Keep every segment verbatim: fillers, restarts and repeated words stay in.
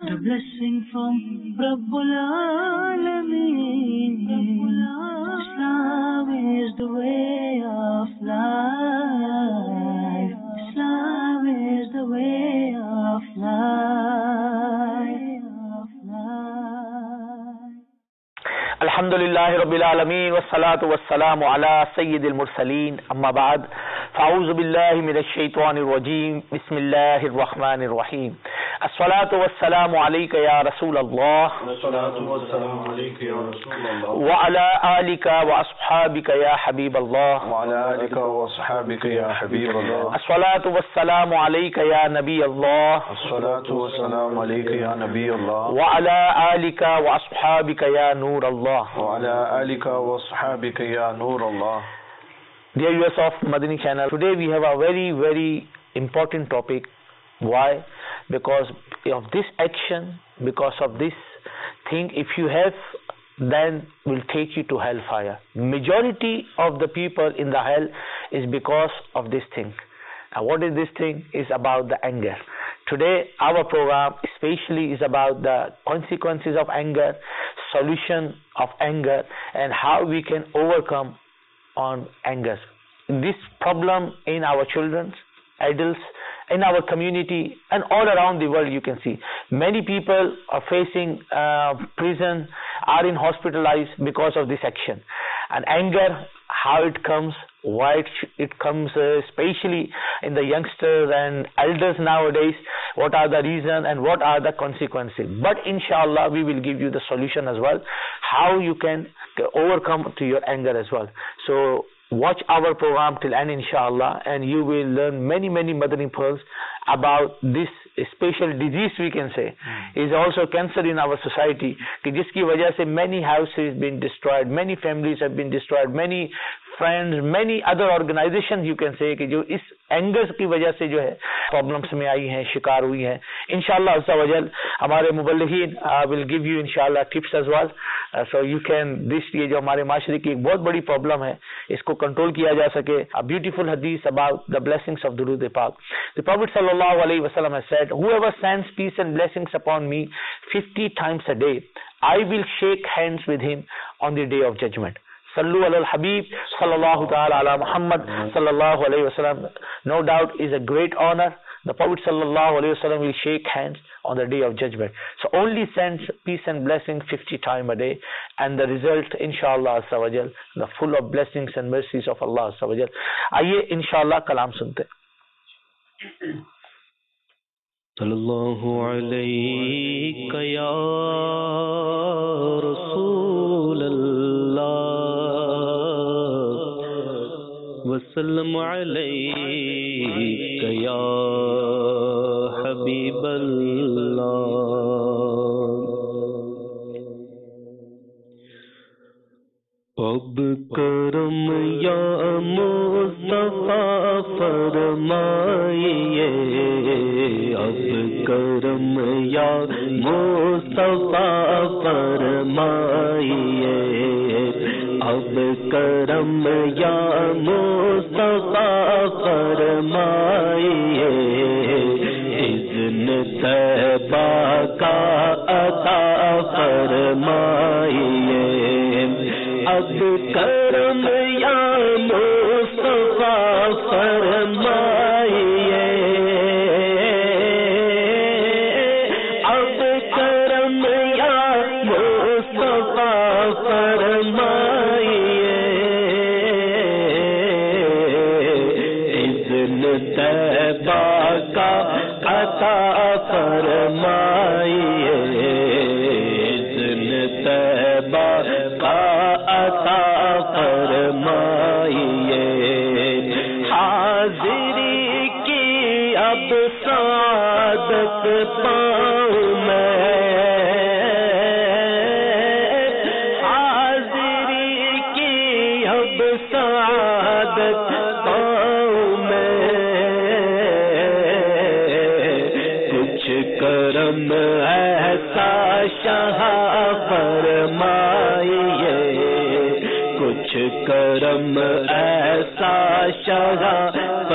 a blessing from Rabbul Alameen. Islam is the way of life. Islam is the way of life. الحمدللہ رب العالمین والصلاة والسلام علی سید المرسلین اما بعد فاعوذ باللہ من الشیطان الرجیم بسم اللہ الرحمن الرحیم الصلاة والسلام علیک یا رسول اللہ وعلی آلک واصحابک یا حبیب اللہ الصلاة والسلام علیک یا نبی اللہ وعلی آلک واصحابک یا نور اللہ. Dear viewers of Madani channel, today we have a very very important topic. Why? Because of this action, because of this thing, if you have, then will take you to hellfire. Majority of the people in the hell is because of this thing. And what is this thing? Is about the anger. Today our program especially is about the consequences of anger, solution of anger, and how we can overcome on anger. This problem in our children, adults, in our community, and all around the world you can see. Many people are facing uh, prison, are in hospitalized because of this action. And anger, how it comes, why it, it comes, uh, especially in the youngsters and elders nowadays, what are the reasons and what are the consequences. But inshallah we will give you the solution as well, how you can overcome to your anger as well. So watch our program till end inshallah, and you will learn many many Madani pearls about this special disease we can say mm. is also cancer in our society, कि जिसकी वजह से many houses been destroyed, many families have been destroyed, many friends, many other organizations you can say कि जो इस angers की वजह से जो है प्रॉब्लम्स में आई हैं, शिकार हुई हैं. इंशाल्लाह अज़्ज़ा वजल हमारे मुबल्लिगीन विल गिव यू इंशाल्लाह tips as well, so you can this, ये जो हमारे माशरे की एक बहुत बड़ी प्रॉब्लम है इसको कंट्रोल किया जा सके. अ ब्यूटीफुल हदीस अबाउट द ब्लेसिंग्स ऑफ दुरूद पाक. द प्रॉफेट सल्लल्लाहु अलैहि वसल्लम has said, whoever sends peace and blessings upon me fifty times a day, I will shake hands with him on the day of judgment. Sallu ala al-Habib sallallahu ta'ala ala Muhammad sallallahu alayhi wa sallam. No doubt is a great honor. The Prophet sallallahu alayhi wa sallam will shake hands on the day of judgment. So only send peace and blessings fifty times a day, and the result inshallah azza wa jal, the full of blessings and mercies of Allah azza wa jal. आइए inshallah कलाम सुनते. सल्लल्लाहु अलैका या रसूल वसल्लम अलैका या हबीब अल्लाह. अब करम या मुस्तफा फरमाइए, अब करम या मुस्तफा फरमाइए, अब करम या मुस्तफा फरमाइए, इज़्न तैबा का अता फरमाइए, अब करम या मुस्तफा फरमाइए, अब करम या मुस्तफा फरमाइए, इज़्न तैबा का अता फरमाइए, इज़्न तैबा का अता फरमाइए. हाज़िरी की अब सादत पाऊं मैं, हाज़िरी की अब सादत पाऊं मैं, कुछ करम ऐसा शाह फरमाइए, कुछ करम ऐसा शाह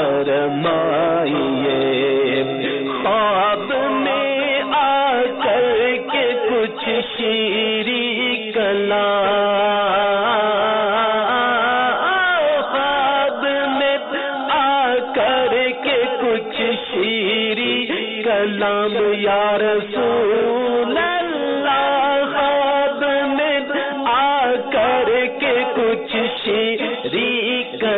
फरमाइए. ख्वाब में आकर شیریں کلام، خواب میں آ کر کے کچھ شیریں کلام یا رسول اللہ، خواب میں آ کر کے کچھ شیریں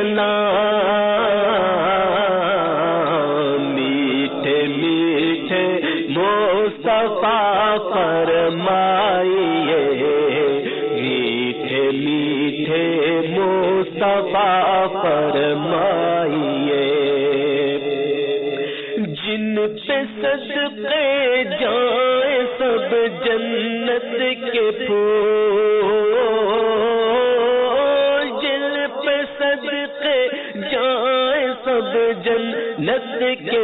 کلام، میٹھے میٹھے مصطفیٰ فرمائیے، میٹھے میٹھے مصطفیٰ فرمائیے، جن پہ صدقے جائیں سب جنت کے پھول، جن پہ صدقے جائیں سب جنت کے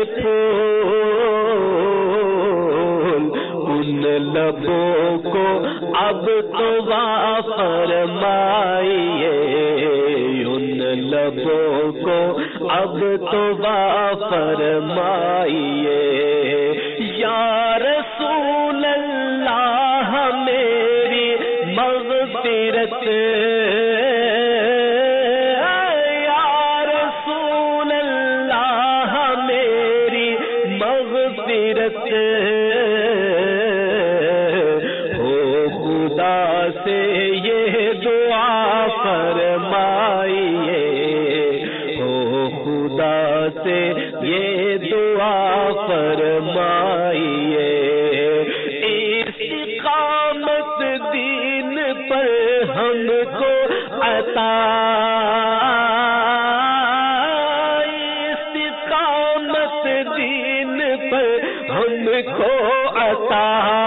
پھول، ان لبوں کو اب تو فرمائیے، ان لبوں کو اب تو فرمائیے، یا رسول اللہ میری مغفرت، یا رسول اللہ میری مغفرت، ہو خدا سے یہ دعا فرمائیے، ہو خدا سے یہ دعا فرمائیے، استقامت دین پر ہم کو عطا، استقامت دین پر ہم کو عطا،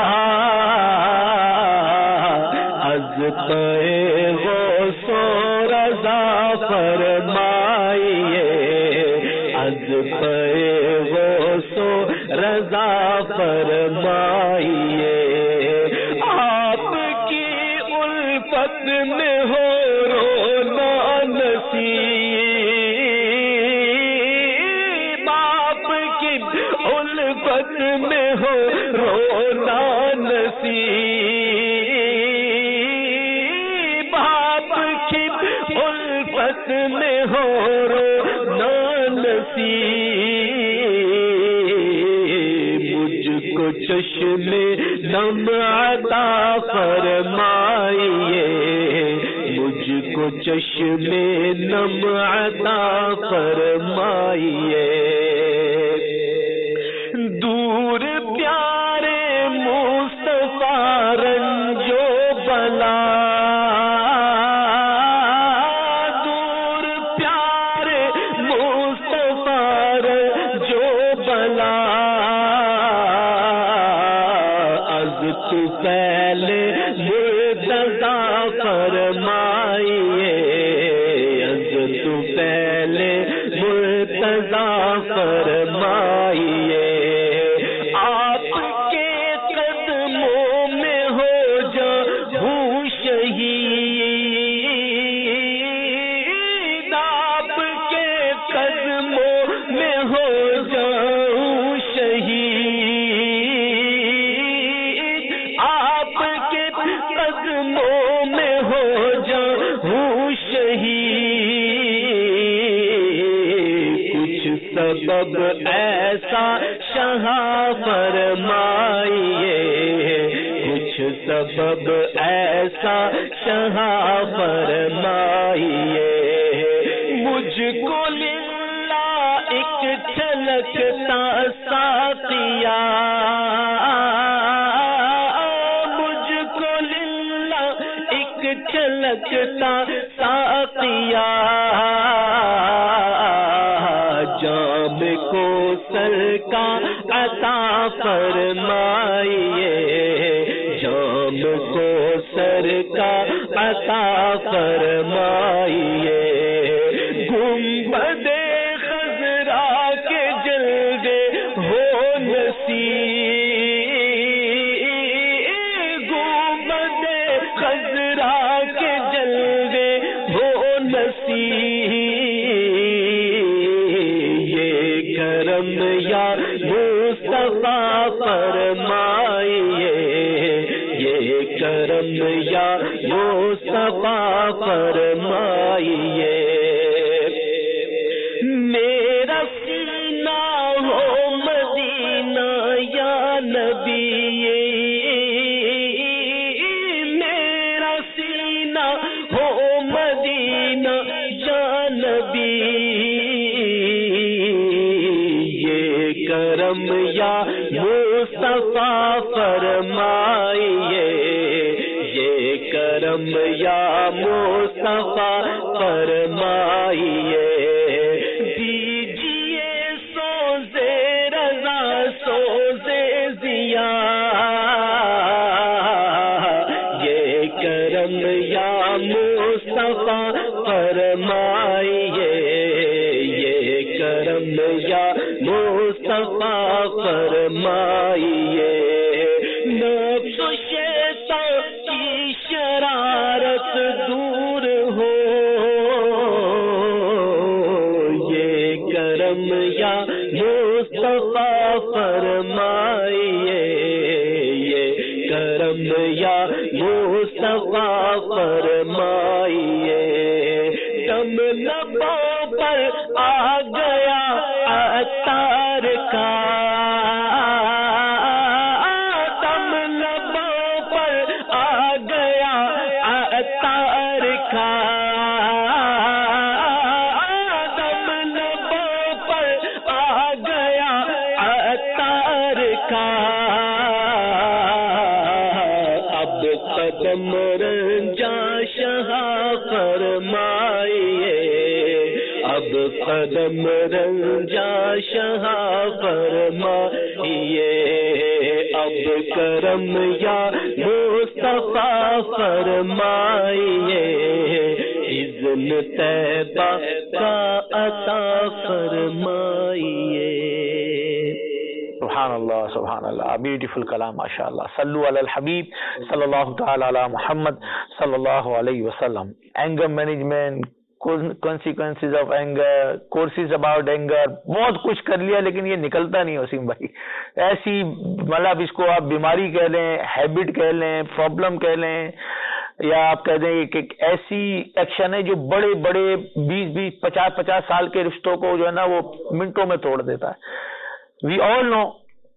از پہ غوث و رضا فرمائیے، از پہ غوث و رضا فرمائیے، آپ کی الفت میں ہو رونا نصیب، آپ کی الفت میں ہو رونا نصیب، آپ کی الفت میں ہو رونا نصیب، مجھ کو چشم نم عطا فرمائیے، مجھ کو چشم نم عطا فرمائیے، دور پیارے مصطفیٰ رنجو بلا، دور پیارے مصطفیٰ رنجو بلا، از تو پہلے مرتضیٰ فرمائیے، از تو پہلے مرتضیٰ فرمائیے، آپ کے قدموں میں ہو جاؤں شہید، آپ کے قدموں میں ہو جاؤں شہید، آپ کے قدموں میں ہو جاؤں شہید، کچھ سبب ایسا شاہ فرمائیے، کچھ سبب ایسا شاہ فرمائیے، مجھ کو للہ ایک چھلکتا ساتھیا، مجھ کو للہ ایک چھلکتا ساتھیا، جام کو سر کا عطا فرمائیے، جام کو سر کا عطا فرمائیے، گنبد خضرا کے جلوے ہو نصیب، گنبد خضرا کے جلوے ہو نصیب، یہ کرم یا مصطفیٰ فرمائیے، یہ کرم یا مصطفیٰ فرمائیے میرا سینہ ہو مدینہ یا نبی میرا سینہ ہو مدینہ یا نبی یہ کرم یا مصطفیٰ فرمائیے یہ کرم یا مصطفیٰ فرمائیے دیجیے سوزے رضا سوزے ضیا یہ کرم یا مصطفیٰ فرمائیے یہ کرم یا مصطفیٰ فرمائیے نفس و شیطان کی شرارت دور ہو یہ کرم یا مصطفیٰ فرمائیے یہ کرم یا مصطفیٰ فرمائیے دم لبوں پر آ گیا عطار کا دم لبوں پر آ گیا عطار کا دم لبوں پر آ گیا عطار کا اب قدم رنجا شاہ فرمائیے اب قدم رنجا شاہ فرمائیے اب کرم یا مصطفیٰ فرمائیے اذن طیبہ کا عطا فرمائیے سبحان اللہ سبحان اللہ بیوٹیفل کلام ماشاء اللہ صلو علی الحبیب صلی اللہ تعالی علی محمد صلی اللہ علیہ وسلم anger management consequences of anger courses about anger بہت کچھ کر لیا لیکن یہ نکلتا نہیں وسیم بھائی ایسی مطلب اس کو آپ بیماری کہہ لیں ہیبٹ کہہ لیں پرابلم کہہ لیں یا آپ کہہ دیں کہ ایسی ایکشن ہے جو بڑے بڑے بیس بیس پچاس پچاس سال کے رشتوں کو جو ہے نا وہ منٹوں میں توڑ دیتا ہے we all know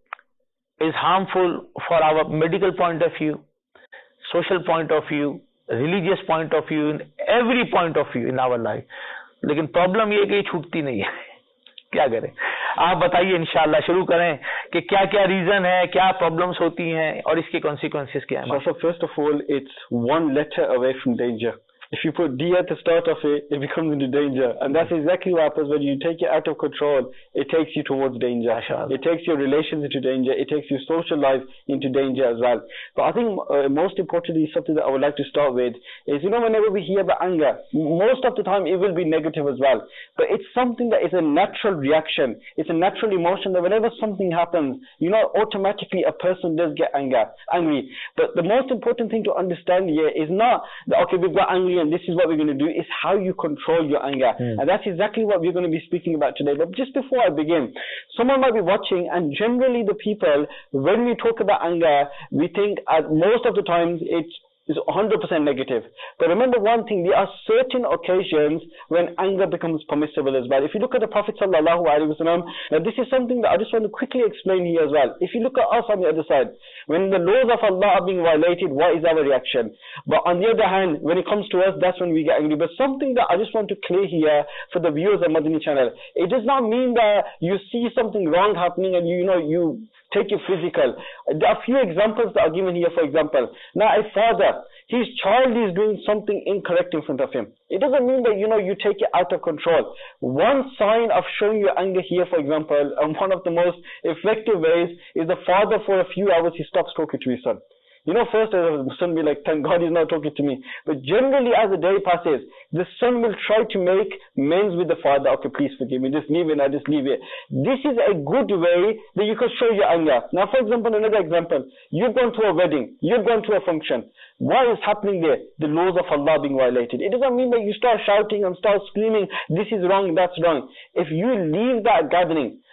is harmful for our medical point of view social point of view religious point of view in every point of view in our life لیکن پرابلم یہ کہ یہ چھوٹتی نہیں ہے کیا کریں آپ بتائیے انشاءاللہ شروع کریں کہ کیا کیا ریزن ہے کیا پرابلمس ہوتی ہیں اور اس کے کانسیکوینسز کیا ہیں So first of all it's one letter away from danger. If you put D at the start of it, it becomes into danger. And that's exactly what happens when you take it out of control. It takes you towards danger. It takes your relations into danger. It takes your social life into danger as well. But I think uh, most importantly, something that I would like to start with is, you know, whenever we hear about anger, most of the time it will be negative as well. But it's something that is a natural reaction. It's a natural emotion that whenever something happens, you know, automatically a person does get anger, angry. But the most important thing to understand here is not that, okay, we've got angry and this is what we're going to do, is how you control your anger. Mm. And that's exactly what we're going to be speaking about today. But just before I begin, someone might be watching, and generally the people, when we talk about anger, we think at most of the times it's is one hundred percent negative. But remember one thing, there are certain occasions when anger becomes permissible as well. If you look at the Prophet sallallahu alaihi wasallam, now this is something that I just want to quickly explain here as well. If you look at us on the other side, when the laws of Allah are being violated, what is our reaction? But on the other hand, when it comes to us, that's when we get angry. But something that I just want to clear here for the viewers of Madani channel, it does not mean that you see something wrong happening and you, you know, you take it physical. There are a few examples that are given here. For example, now a father, his child is doing something incorrect in front of him. It doesn't mean that, you know, you take it out of control. One sign of showing your anger here, for example, and one of the most effective ways is the father for a few hours, he stops talking to his son. You know, first the son will be like, thank God he's not talking to me. But generally as the day passes, the son will try to make amends with the father. Okay, please forgive me, just leave it, I just leave it. This is a good way that you can show your anger. Now, for example, another example, you've gone to a wedding, you've gone to a function. What is happening there? The laws of Allah being violated. It doesn't mean that you start shouting and start screaming, this is wrong, that's wrong. If you leave that gathering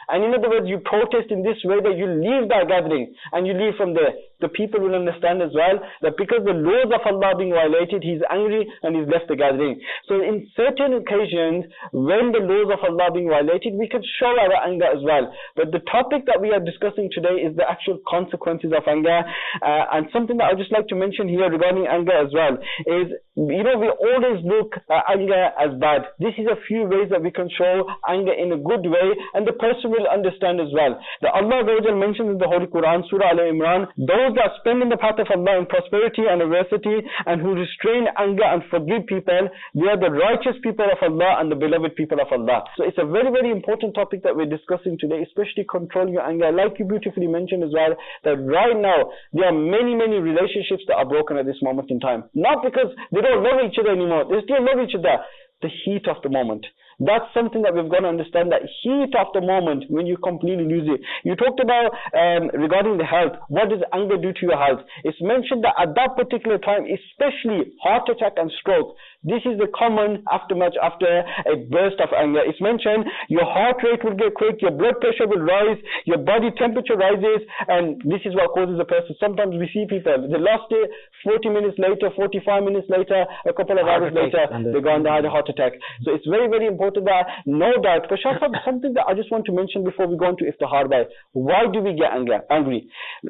and in other words, you protest in this way that you leave that gathering and you leave from there, the people will understand as well that because the laws of Allah are being violated, he's angry and he's left the gathering. So in certain occasions, when the laws of Allah are being violated, we can show our anger as well. But the topic that we are discussing today is the actual consequences of anger. Uh, and something that I'd just like to mention here regarding anger as well is, you know, we always look at anger as bad. This is a few ways that we can show anger in a good way, and the person will understand as well. That Allah mentions in the Holy Quran, Surah Al-Imran, those that spend in the path of Allah in prosperity and adversity, and who restrain anger and forgive people, they are the righteous people of Allah and the beloved people of Allah. So it's a very, very important topic that we're discussing today, especially controlling your anger. Like you beautifully mentioned as well, that right now there are many, many relationships that are broken at this moment in time. Not because they don't love each other anymore, they still love each other. The heat of the moment. That's something that we've got to understand, that heat of the moment when you completely lose it. You talked about um, regarding the health. What does anger do to your health? It's mentioned that at that particular time, especially heart attack and stroke, this is the common aftermath after a burst of anger. It's mentioned your heart rate will get quick, your blood pressure will rise, your body temperature rises, and this is what causes a person. Sometimes we see people, they lost it, forty minutes later, forty-five minutes later, a couple of hours later, they go on the heart attack. So it's very, very important that, no doubt, for sure, something that I just want to mention before we go on to Iftihar Bhai. Why do we get anger, angry?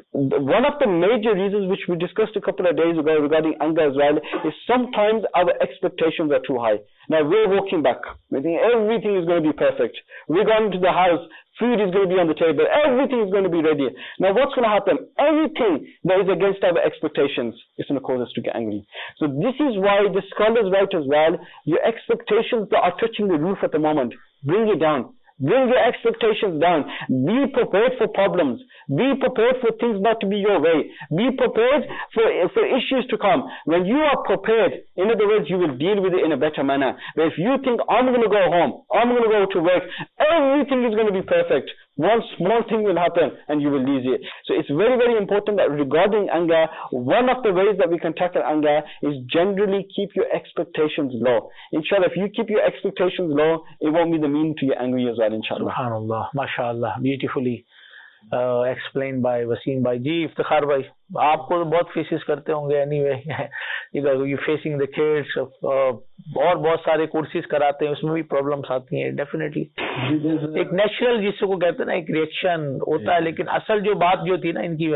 One of the major reasons which we discussed a couple of days ago regarding anger as well is sometimes our expectations are too high. Now we're walking back. We think everything is going to be perfect. We're going to the house. Food is going to be on the table. Everything is going to be ready. Now what's going to happen? Anything that is against our expectations is going to cause us to get angry. So this is why the scholars write as well, your expectations that are touching the roof at the moment, bring it down. Bring your expectations down. Be prepared for problems. Be prepared for things not to be your way. Be prepared for, for issues to come. When you are prepared, in other words, you will deal with it in a better manner. But if you think, I'm going to go home, I'm going to go to work, everything is going to be perfect, one small thing will happen and you will lose it. So it's very, very important that regarding anger, one of the ways that we can tackle anger is generally keep your expectations low. Inshallah, if you keep your expectations low, it won't be the mean to get angry as well, inshallah. Subhanallah, mashallah, beautifully uh, explained by Wasim Bhai. Ji, Iftikhar Bhai, आपको तो बहुत faces करते होंगे anyway. You facing the kids, uh, और बहुत सारे courses कराते हैं, उसमें भी प्रॉब्लम्स आती हैं डेफिनेटली. एक नेचुरल जिसको कहते हैं ना, एक रिएक्शन होता है, लेकिन असल जो बात जो थी ना इनकी,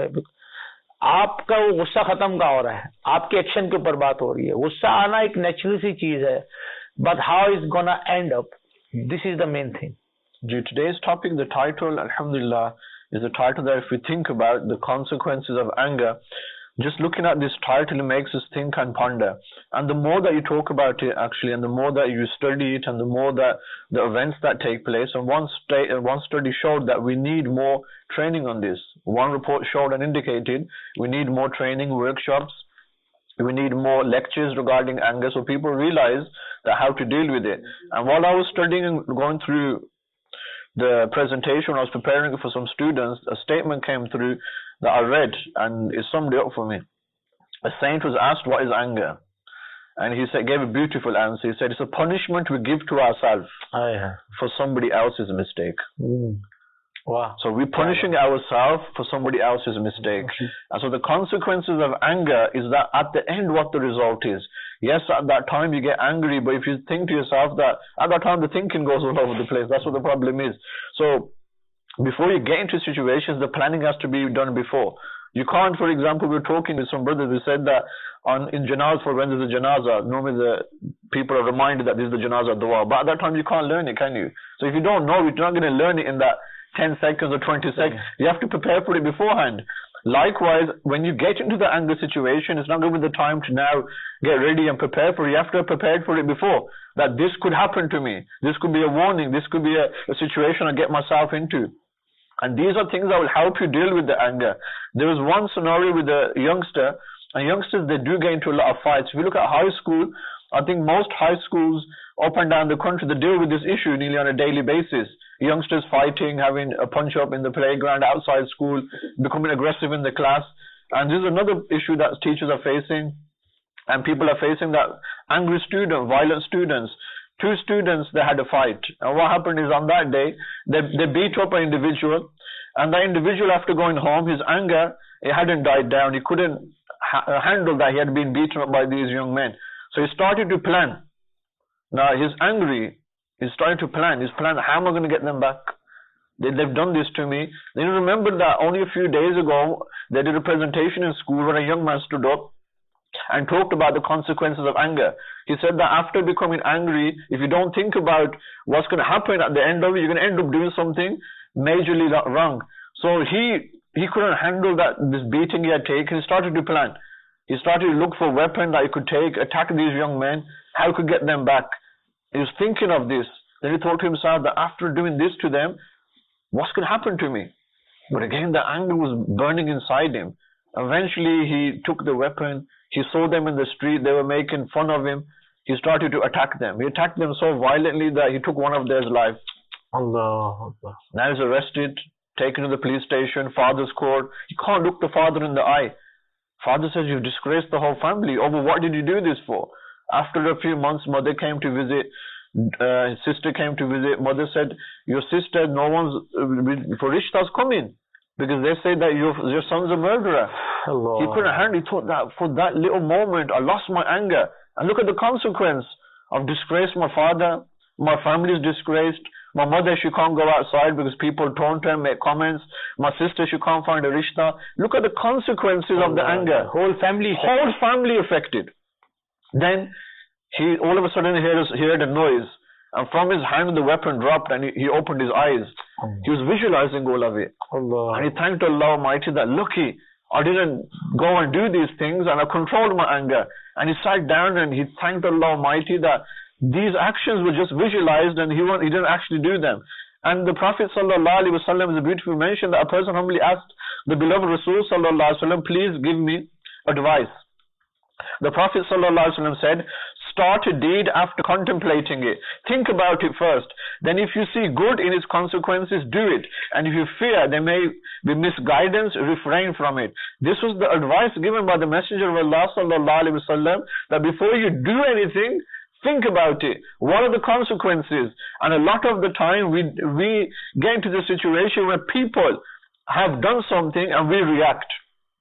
आपका वो गुस्सा खत्म का हो रहा है, आपके एक्शन के ऊपर बात हो रही है. गुस्सा आना एक नेचुरल सी चीज है, but how is gonna end up, this is the main thing. Today's topic, the title, alhamdulillah, is a title that if we think about the consequences of anger, just looking at this title, it makes us think and ponder. And the more that you talk about it, actually, and the more that you study it, and the more that the events that take place, and one, sta- one study showed that we need more training on this. One report showed and indicated we need more training, workshops, we need more lectures regarding anger, so people realize that how to deal with it. And while I was studying and going through the presentation, I was preparing it for some students, a statement came through that I read, and it summed it up for me. A saint was asked, what is anger? And he said, gave a beautiful answer. He said, it's a punishment we give to ourselves oh, yeah. for somebody else's mistake. Mm. Wow. So we're punishing ourselves for somebody else's mistake. Okay. And so the consequences of anger is that at the end what the result is. Yes, at that time you get angry, but if you think to yourself that at that time the thinking goes all over the place, that's what the problem is. So before you get into situations, the planning has to be done before. You can't, for example, we were talking with some brothers who said that on in janazah, for when there's a janazah, normally the people are reminded that this is the janazah dua, but at that time you can't learn it, can you? So if you don't know, you're not going to learn it in that ten seconds or twenty seconds. You have to prepare for it beforehand. Likewise, when you get into the anger situation, it's not going to be the time to now get ready and prepare for it. You have to have prepared for it before, that this could happen to me. This could be a warning. This could be a, a situation I get myself into. And these are things that will help you deal with the anger. There was one scenario with a youngster, and youngsters, they do get into a lot of fights. If you look at high school, I think most high schools up and down the country, they deal with this issue nearly on a daily basis. Youngsters fighting, having a punch up in the playground, outside school, becoming aggressive in the class. And this is another issue that teachers are facing, and people are facing, that angry students, violent students. two students, they had a fight. And what happened is on that day, they, they beat up an individual, and the individual, after going home, his anger, it hadn't died down. He couldn't ha handle that he had been beaten up by these young men. So he started to plan. Now he's angry. He's starting to plan. He's planning, how am I going to get them back? They, they've done this to me. Then you remember that only a few days ago, they did a presentation in school where a young man stood up and talked about the consequences of anger. He said that after becoming angry, if you don't think about what's going to happen at the end of it, you're going to end up doing something majorly wrong. So he he couldn't handle that this beating he had taken. He started to plan. He started to look for a weapon that he could take, attack these young men, how he could get them back. He was thinking of this. Then he thought to himself that after doing this to them, what's going to happen to me? But again, the anger was burning inside him. Eventually, he took the weapon. He saw them in the street. They were making fun of him. He started to attack them. He attacked them so violently that he took one of their lives. Allah, Allah. Now he's arrested, taken to the police station, father's court. He can't look the father in the eye. Father says, you've disgraced the whole family. Over what did you do this for? After a few months, mother came to visit. Uh, his sister came to visit. Mother said, your sister, no one's, uh, for Rishta's coming. Because they say that your, your son's a murderer. Allah. He couldn't handle it. He thought that for that little moment, I lost my anger. And look at the consequence. I've disgraced my father. My family is disgraced. My mother, she can't go outside because people taunt her, make comments. My sister, she can't find a rishta. Look at the consequences Allah. Of the anger. Whole family. Whole family affected. Then he all of a sudden heard, heard a noise. And from his hand the weapon dropped and he, he opened his eyes. Allah. He was visualizing all of it. Allah. And he thanked Allah Almighty that, lucky, I didn't go and do these things and I controlled my anger. And he sat down and he thanked Allah Almighty that these actions were just visualized and he, he didn't actually do them. And the Prophet Sallallahu Alaihi Wasallam is a beautiful mention that a person humbly asked the beloved Rasul Sallallahu Alaihi Wasallam, please give me advice. The Prophet Sallallahu Alaihi Wasallam said, start a deed after contemplating it. Think about it first. Then if you see good in its consequences, do it. And if you fear there may be misguidance, refrain from it. This was the advice given by the Messenger of Allah Sallallahu Alaihi Wasallam, that before you do anything, think about it. What are the consequences? And a lot of the time we, we get into the situation where people have done something and we react.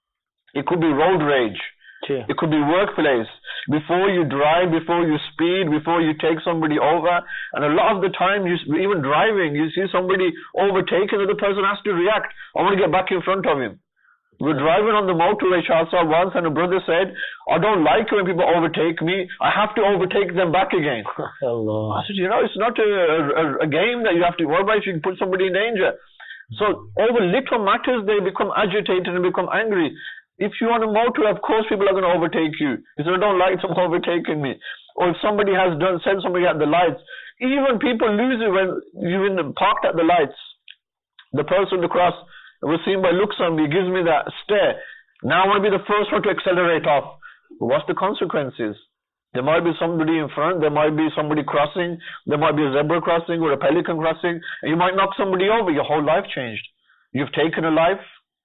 It could be road rage. Yeah. It could be workplace. Before you drive, before you speed, before you take somebody over. And a lot of the time, you, even driving, you see somebody overtaken, the other person has to react. I want to get back in front of him. We're driving on the motorway, Shahsa, once, and a brother said, I don't like it when people overtake me. I have to overtake them back again. Allah. I said, you know, it's not a, a, a game that you have to worry about if you can put somebody in danger. So over little matters, they become agitated and become angry. If you're on a motor, of course people are going to overtake you. You say, I don't like someone overtaking me. Or if somebody has done, sent somebody at the lights. Even people lose it when you're in the, parked at the lights. The person across was seen by looks on me, gives me that stare. Now I want to be the first one to accelerate off. What's the consequences? There might be somebody in front, there might be somebody crossing, there might be a zebra crossing or a pelican crossing, and you might knock somebody over. Your whole life changed. You've taken a life,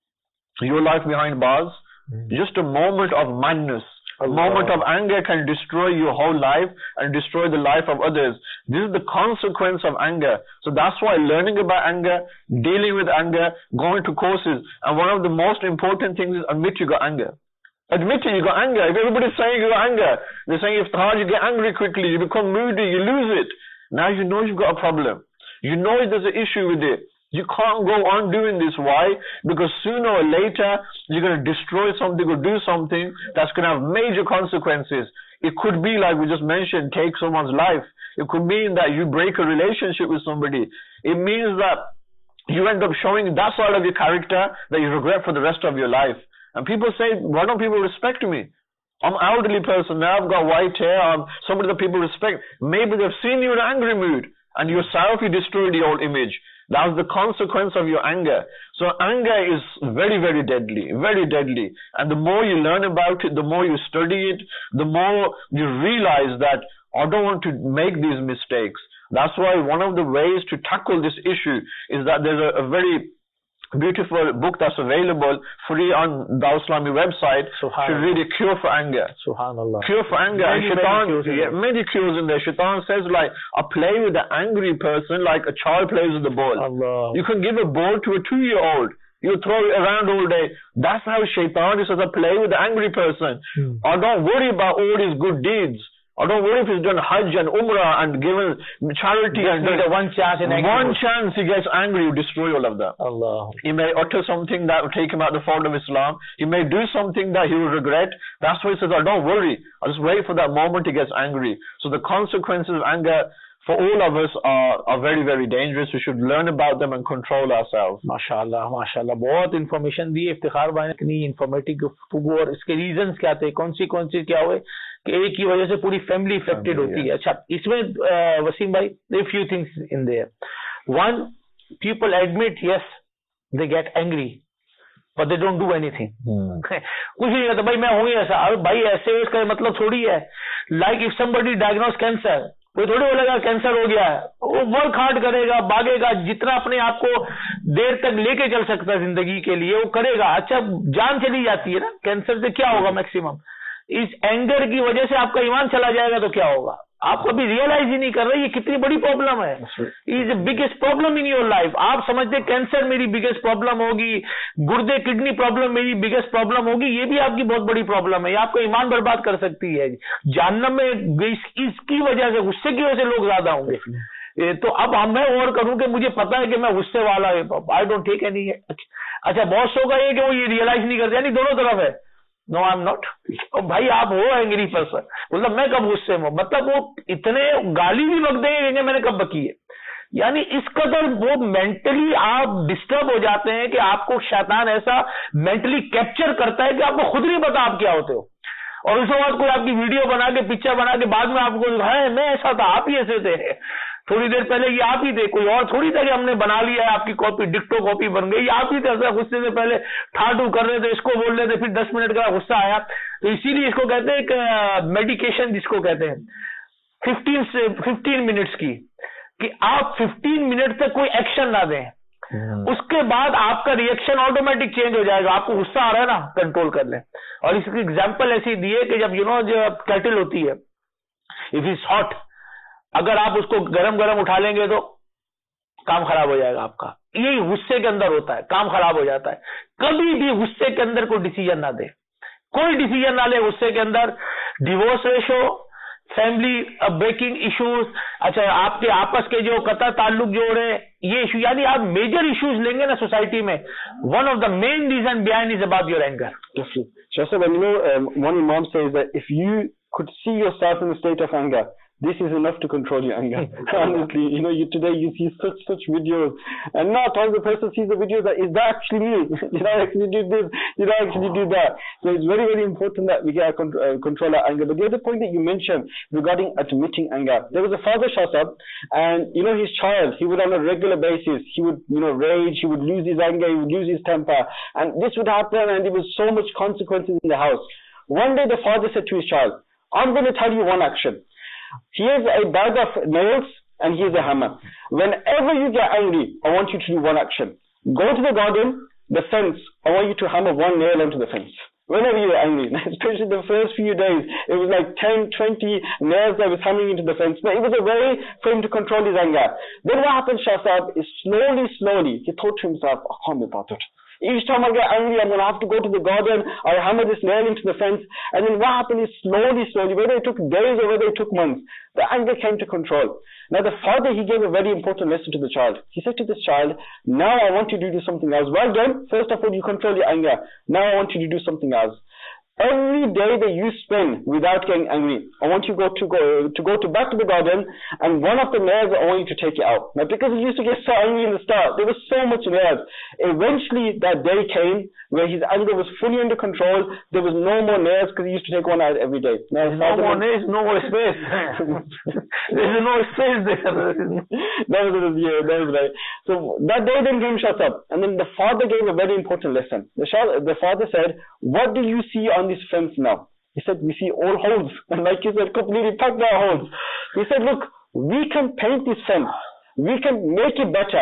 your life behind bars. Just a moment of madness, a moment of anger can destroy your whole life and destroy the life of others. This is the consequence of anger. So that's why learning about anger, dealing with anger, going to courses, and one of the most important things is admit you got anger. Admit it, you got anger. If everybody's saying you got anger, they're saying if you get angry quickly, you become moody, you lose it. Now you know you've got a problem. You know there's an issue with it. You can't go on doing this. Why? Because sooner or later, you're going to destroy something or do something that's going to have major consequences. It could be, like we just mentioned, take someone's life. It could mean that you break a relationship with somebody. It means that you end up showing that side of your character that you regret for the rest of your life. And people say, why don't people respect me? I'm an elderly person now, I've got white hair, I'm somebody that people respect. Maybe they've seen you in an angry mood, and yourself, you destroyed your own image. That's the consequence of your anger. So anger is very, very deadly, very deadly. And the more you learn about it, the more you study it, the more you realize that I don't want to make these mistakes. That's why one of the ways to tackle this issue is that there's a, a very beautiful book that's available free on the Islami website. Should read it, Cure for Anger. Subhanallah. Cure for anger. Many, and Shaitan, many cures in yeah, there. many cures in there. Shaitan says like, I play with the angry person like a child plays with the ball. Allah. You can give a ball to a two-year-old. You throw it around all day. That's how Shaitan is. I play with the angry person. Hmm. I don't worry about all his good deeds. I don't worry if he's done Hajj and Umrah and given charity Just and need done a one chance in one chance he gets angry, you destroy all of that. Allah. He may utter something that will take him out the fold of Islam. He may do something that he will regret. That's why he says, oh, don't worry. I'll just wait for that moment he gets angry. So the consequences of anger for all of us are, are very, very dangerous. We should learn about them and control ourselves. माशाल्लाह माशाल्लाह बहुत information दी इफ्तिखार भाई ने इतनी informative गुफ्तगू और इसके reasons क्या थे कौन सी कौन सी क्या हुए कि एक की वजह से पूरी फैमिली इफेक्टेड होती है अच्छा इसमें वसीम भाई there few things in there one people admit yes they get angry but they don't do anything कुछ नहीं कहता भाई मैं हूं ही ऐसा अब भाई ऐसे इसका मतलब थोड़ी है like if somebody diagnose cancer कोई थोड़ी बोलेगा कैंसर हो गया है वो वर्क हार्ड करेगा भागेगा जितना अपने आप को देर तक लेके चल सकता है जिंदगी के लिए वो करेगा अच्छा जान चली जाती है ना कैंसर से क्या होगा मैक्सिमम इस एंगर की वजह से आपका ईमान चला जाएगा तो क्या होगा आप कभी रियलाइज ही नहीं कर रहे ये कितनी बड़ी प्रॉब्लम है is the biggest problem in your life आप समझते कैंसर मेरी बिगेस्ट प्रॉब्लम होगी गुर्दे किडनी प्रॉब्लम मेरी बिगेस्ट प्रॉब्लम होगी ये भी आपकी बहुत बड़ी प्रॉब्लम है ये आपका ईमान बर्बाद कर सकती है जहन्नम में इस, इसकी वजह से गुस्से की वजह से लोग ज्यादा होंगे तो अब हम मैं और करूं कि मुझे पता है कि मैं गुस्से वाला है आई डोंट टेक एनी अच्छा बहुत होगा ये कि वो ये रियलाइज नहीं करते यानी दोनों तरफ है नो आई एम नॉट भाई आप हो एंग्री पर्सन मतलब मैं कब गुस्से में मतलब वो इतने गाली भी बक देंगे मैंने कब बकी है यानी इस कदर वो मेंटली आप डिस्टर्ब हो जाते हैं कि आपको शैतान ऐसा मेंटली कैप्चर करता है कि आपको खुद नहीं पता आप क्या होते हो और उसके बाद कोई आपकी वीडियो बना के पिक्चर बना के बाद में आपको है मैं ऐसा था आप ही ऐसे थे थोड़ी देर पहले ये आप ही थे कोई और थोड़ी था कि हमने बना लिया है आपकी कॉपी डिक्टो कॉपी बन गई आप ही थे गुस्से से पहले ठाटू कर रहे थे इसको बोल रहे थे फिर दस मिनट का गुस्सा आया तो इसीलिए इसको कहते हैं एक मेडिकेशन जिसको कहते हैं फिफ्टीन से फिफ्टीन मिनट्स की कि आप फिफ्टीन मिनट तक कोई एक्शन ना दें उसके बाद आपका रिएक्शन ऑटोमेटिक चेंज हो जाएगा आपको गुस्सा आ रहा है ना कंट्रोल कर लें और इसकी एग्जांपल ऐसी दी है कि जब यू नो जो केटल होती है इफ इज हॉट अगर आप उसको गरम गरम उठा लेंगे तो काम खराब हो जाएगा आपका यही गुस्से के अंदर होता है काम खराब हो जाता है कभी भी गुस्से के अंदर कोई डिसीजन ना दे कोई डिसीजन ना ले गुस्से के अंदर divorce ratio family breaking issues अच्छा आपके आपस के जो कता ताल्लुक जोड़े ये इशू यानी आप मेजर इश्यूज लेंगे ना सोसाइटी में one of the main reason behind is about your anger Just when you know um, one imam says that if you could see yourself in a state of anger this is enough to control your anger. Honestly, you know, you today you see such such videos, and not all the person sees the videos that is that actually me? Did I actually do this? Did I actually do that? So it's very very important that we get our con- uh, control our anger. But the other point that you mentioned regarding admitting anger, there was a father shot up, and you know his child, he would on a regular basis, he would you know rage, he would lose his anger, he would lose his temper, and this would happen, and there was so much consequences in the house. One day the father said to his child, "I'm going to tell you one action. Here's a bag of nails and here's a hammer. Whenever you get angry, I want you to do one action. Go to the garden, the fence, I want you to hammer one nail onto the fence. Whenever you're angry, especially the first few days, it was like ten, twenty nails that was hammering into the fence. But it was a way for him to control his anger. Then what happened, Shah Sahib, is slowly, slowly, he thought to himself, I can't be bothered. Each time I get angry, I'm going to have to go to the garden, I hammer this nail into the fence. And then what happened is slowly, slowly, whether it took days or whether it took months, the anger came to control. Now the father, he gave a very important lesson to the child. He said to this child, now I want you to do something else. Well done, first of all, you control your anger. Now I want you to do something else. Every day that you spend without getting angry, I want you go to go to go to back to the garden, and one of the nails I want you to take it out. Now because he used to get so angry in the start, there was so much nails. Eventually that day came where his anger was fully under control. There was no more nails because he used to take one out every day. Now, no more nails, no more space. There is no space there. That was yeah, that was right. So that day then came shut up, and then the father gave a very important lesson. The the father said, "What do you see on this fence now?" He said, "We see all holes." And like you said, completely packed our holes. He said, "Look, we can paint this fence. We can make it better.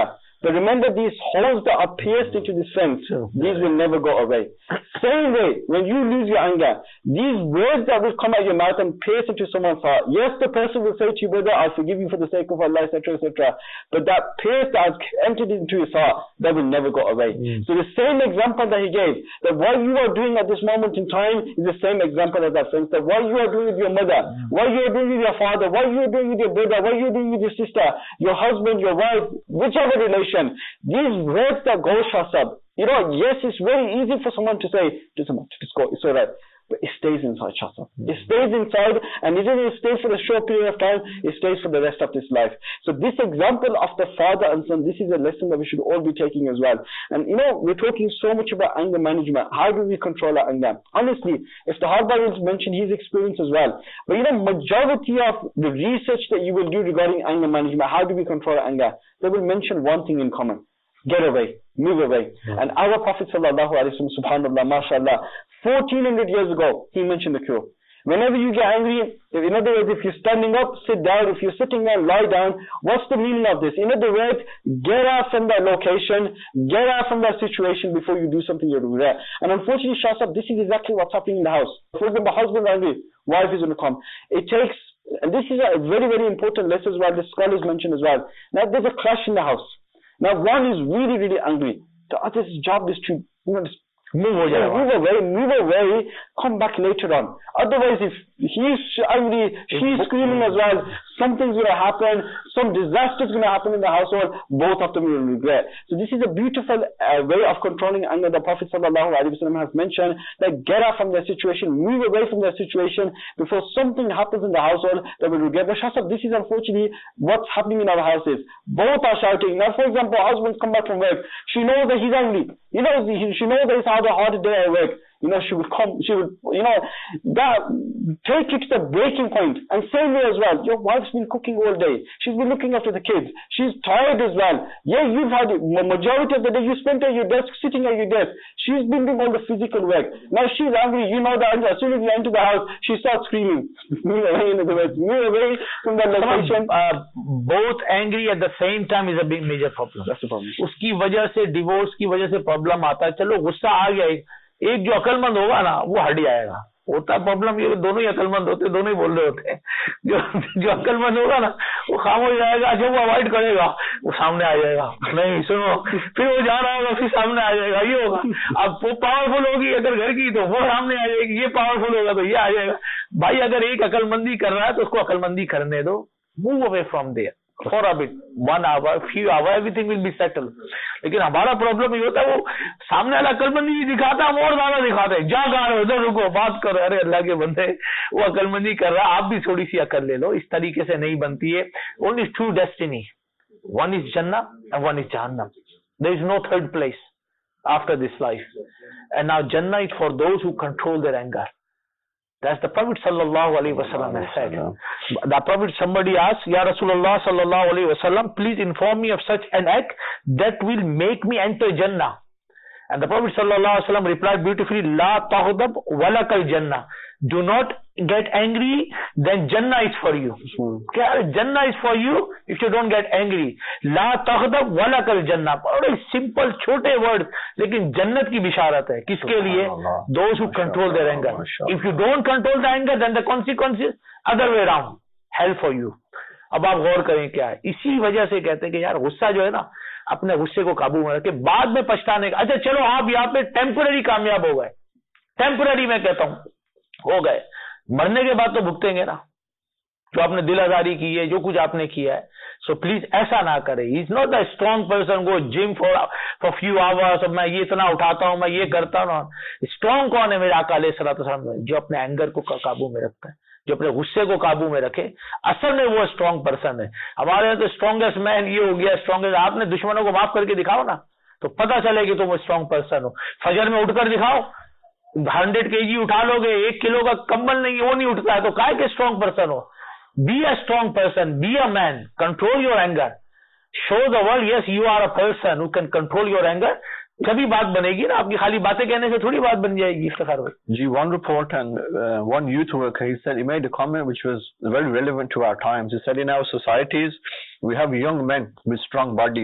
But remember, these holes that are pierced into this fence, these will never go away. Same way, when you lose your anger, these words that will come out of your mouth and pierce into someone's heart. Yes, the person will say to you, brother, I forgive you for the sake of Allah, et cetera, et cetera. But that pierce that has entered into his heart, that will never go away. Mm. So the same example that he gave, that what you are doing at this moment in time is the same example as that fence. That what you are doing with your mother, what you are doing with your father, what you are doing with your brother, what you are doing with your sister, your husband, your wife, whichever relation, these words that go shasab, you know, yes, it's very easy for someone to say, doesn't matter, just go, it's alright. But it stays inside shasab. It stays inside, and it doesn't stay for a short period of time, it stays for the rest of this life. So this example of the father and son, this is a lesson that we should all be taking as well. And you know, we're talking so much about anger management. How do we control our anger? Honestly, if the Harba will mention his experience as well. But you know, majority of the research that you will do regarding anger management, how do we control our anger? They will mention one thing in common. Get away, move away. Mm-hmm. And our Prophet sallallahu alaihi wasallam, subhanallah, mashallah, fourteen hundred years ago, he mentioned the cure. Whenever you get angry, in other words, if you're standing up, sit down. If you're sitting down, lie down. What's the meaning of this? In other words, get out from that location, get out from that situation before you do something you regret. And unfortunately, Shasab, this is exactly what's happening in the house. For example, husband angry, wife is going to come. It takes, and this is a very, very important lesson as well, the scholars mentioned as well. Now, there's a clash in the house. Now, one is really, really angry. The other's job is to, you know, just move away, move away, move away, come back later on. Otherwise, if he's angry, she's screaming as well, something's going to happen, some disaster's going to happen in the household, both of them will regret. So this is a beautiful uh, way of controlling anger. The Prophet sallallahu alaihi wasallam has mentioned that get out from that situation, move away from that situation before something happens in the household that will regret. But Shasab, this is unfortunately what's happening in our houses. Both are shouting. Now, for example, husband's come back from work. She knows that he's angry. You know, she knows that he's had a hard day at work. You know, she would come, she would, you know, that, take it to the breaking point. And same way as well, your wife's been cooking all day. She's been looking after the kids. She's tired as well. Yeah, you've had it. Majority of the day you spent at your desk, sitting at your desk. She's been doing all the physical work. Now she's angry. You know that as soon as you enter the house, she starts screaming. Move away, in other words. Move away from that location. Uh, both angry at the same time is a big major problem. That's the problem. उसकी वजह से, divorce की वजह से problem आता है. चलो गुस्सा आ गया, एक जो अकलमंद होगा ना वो हट जाएगा. होता प्रॉब्लम ये दोनों ही अकलमंद होते, दोनों ही बोल रहे होते हैं. जो जो अकलमंद होगा ना वो खामोश जाएगा, जब वो अवॉइड करेगा वो सामने आ जाएगा. नहीं सुनो, फिर वो जा रहा होगा, फिर सामने आ जाएगा. ये होगा. अब वो पावरफुल होगी अगर घर की, तो वो सामने आ जाएगी. ये पावरफुल होगा तो ये आ जाएगा. भाई अगर एक अकलमंदी कर रहा है तो उसको अकलमंदी करने दो. Move away from there for a bit, one hour, few hour, everything will be settled. लेकिन हमारा प्रॉब्लम ये होता है वो सामने वाला अकलमंदी भी दिखाता है, हम और ज्यादा दिखाते हैं. जा गा रहे उधर रुको, बात करो. अरे अल्लाह के बंदे, वो अकलमंदी कर रहा है, आप भी थोड़ी सी अकल ले लो. इस तरीके से नहीं बनती है. Only two destiny, one is Jannah and one is Jahannam. There is no third place after this life. And now Jannah is for those who control their anger. That's the Prophet sallallahu alaihi wasallam has said. The Prophet, somebody asked, Ya Rasulullah sallallahu alaihi wasallam, please inform me of such an act that will make me enter Jannah. And the Prophet sallallahu alaihi wasallam replied beautifully, La taghdab walakal Jannah. Do not get angry, then Jannah is for you. Hmm. Jannah is for you if you don't get angry. La taghdab walakal Jannah. Very simple, छोटे words, लेकिन जन्नत की बिशारत है. किसके लिए? Those who control their anger. If you don't control the anger, then the consequences other way around. Hell for you. अब आप गौर करें क्या है. इसी वजह से कहते हैं कि यार गुस्सा जो है ना, अपने गुस्से को काबू में रखे, बाद में पछताने का. अच्छा चलो आप यहाँ पे टेम्पररी कामयाब हो गए, टेम्पररी मैं कहता हूँ हो गए, मरने के बाद तो भुगतेंगे ना जो आपने दिल आजारी की है, जो कुछ आपने किया है. सो प्लीज ऐसा ना करें. He is not the strong person go gym for for few hours, मैं ये इतना उठाता हूँ, मैं ये करता हूँ. स्ट्रॉन्ग कौन है? मेरे आका अलैहिस्सलाम, जो अपने एंगर को काबू में रखता है, जो अपने गुस्से को काबू में रखे. असल में वो स्ट्रॉन्ग पर्सन है. हमारे यहाँ तो स्ट्रॉन्गेस्ट मैन ये हो गया, स्ट्रॉन्गेस्ट. आपने दुश्मनों को माफ करके दिखाओ ना, तो पता चले कि तुम स्ट्रॉन्ग पर्सन हो. फजर में उठकर दिखाओ, हंड्रेड के जी उठा लोगे, एक किलो का कंबल नहीं, वो नहीं उठता है, तो काय के स्ट्रॉन्ग पर्सन हो. Be a strong person, be a man, control your anger, show the world yes you are a person who can control your anger. तभी बात बनेगी ना. आपकी खाली बातें कहने से थोड़ी बात बन जाएगी. इफ्तिखार भाई जी, one report and uh, one youth worker, he said, he made a comment which was very relevant to our times. He said, in our societies we have young men with strong bodies,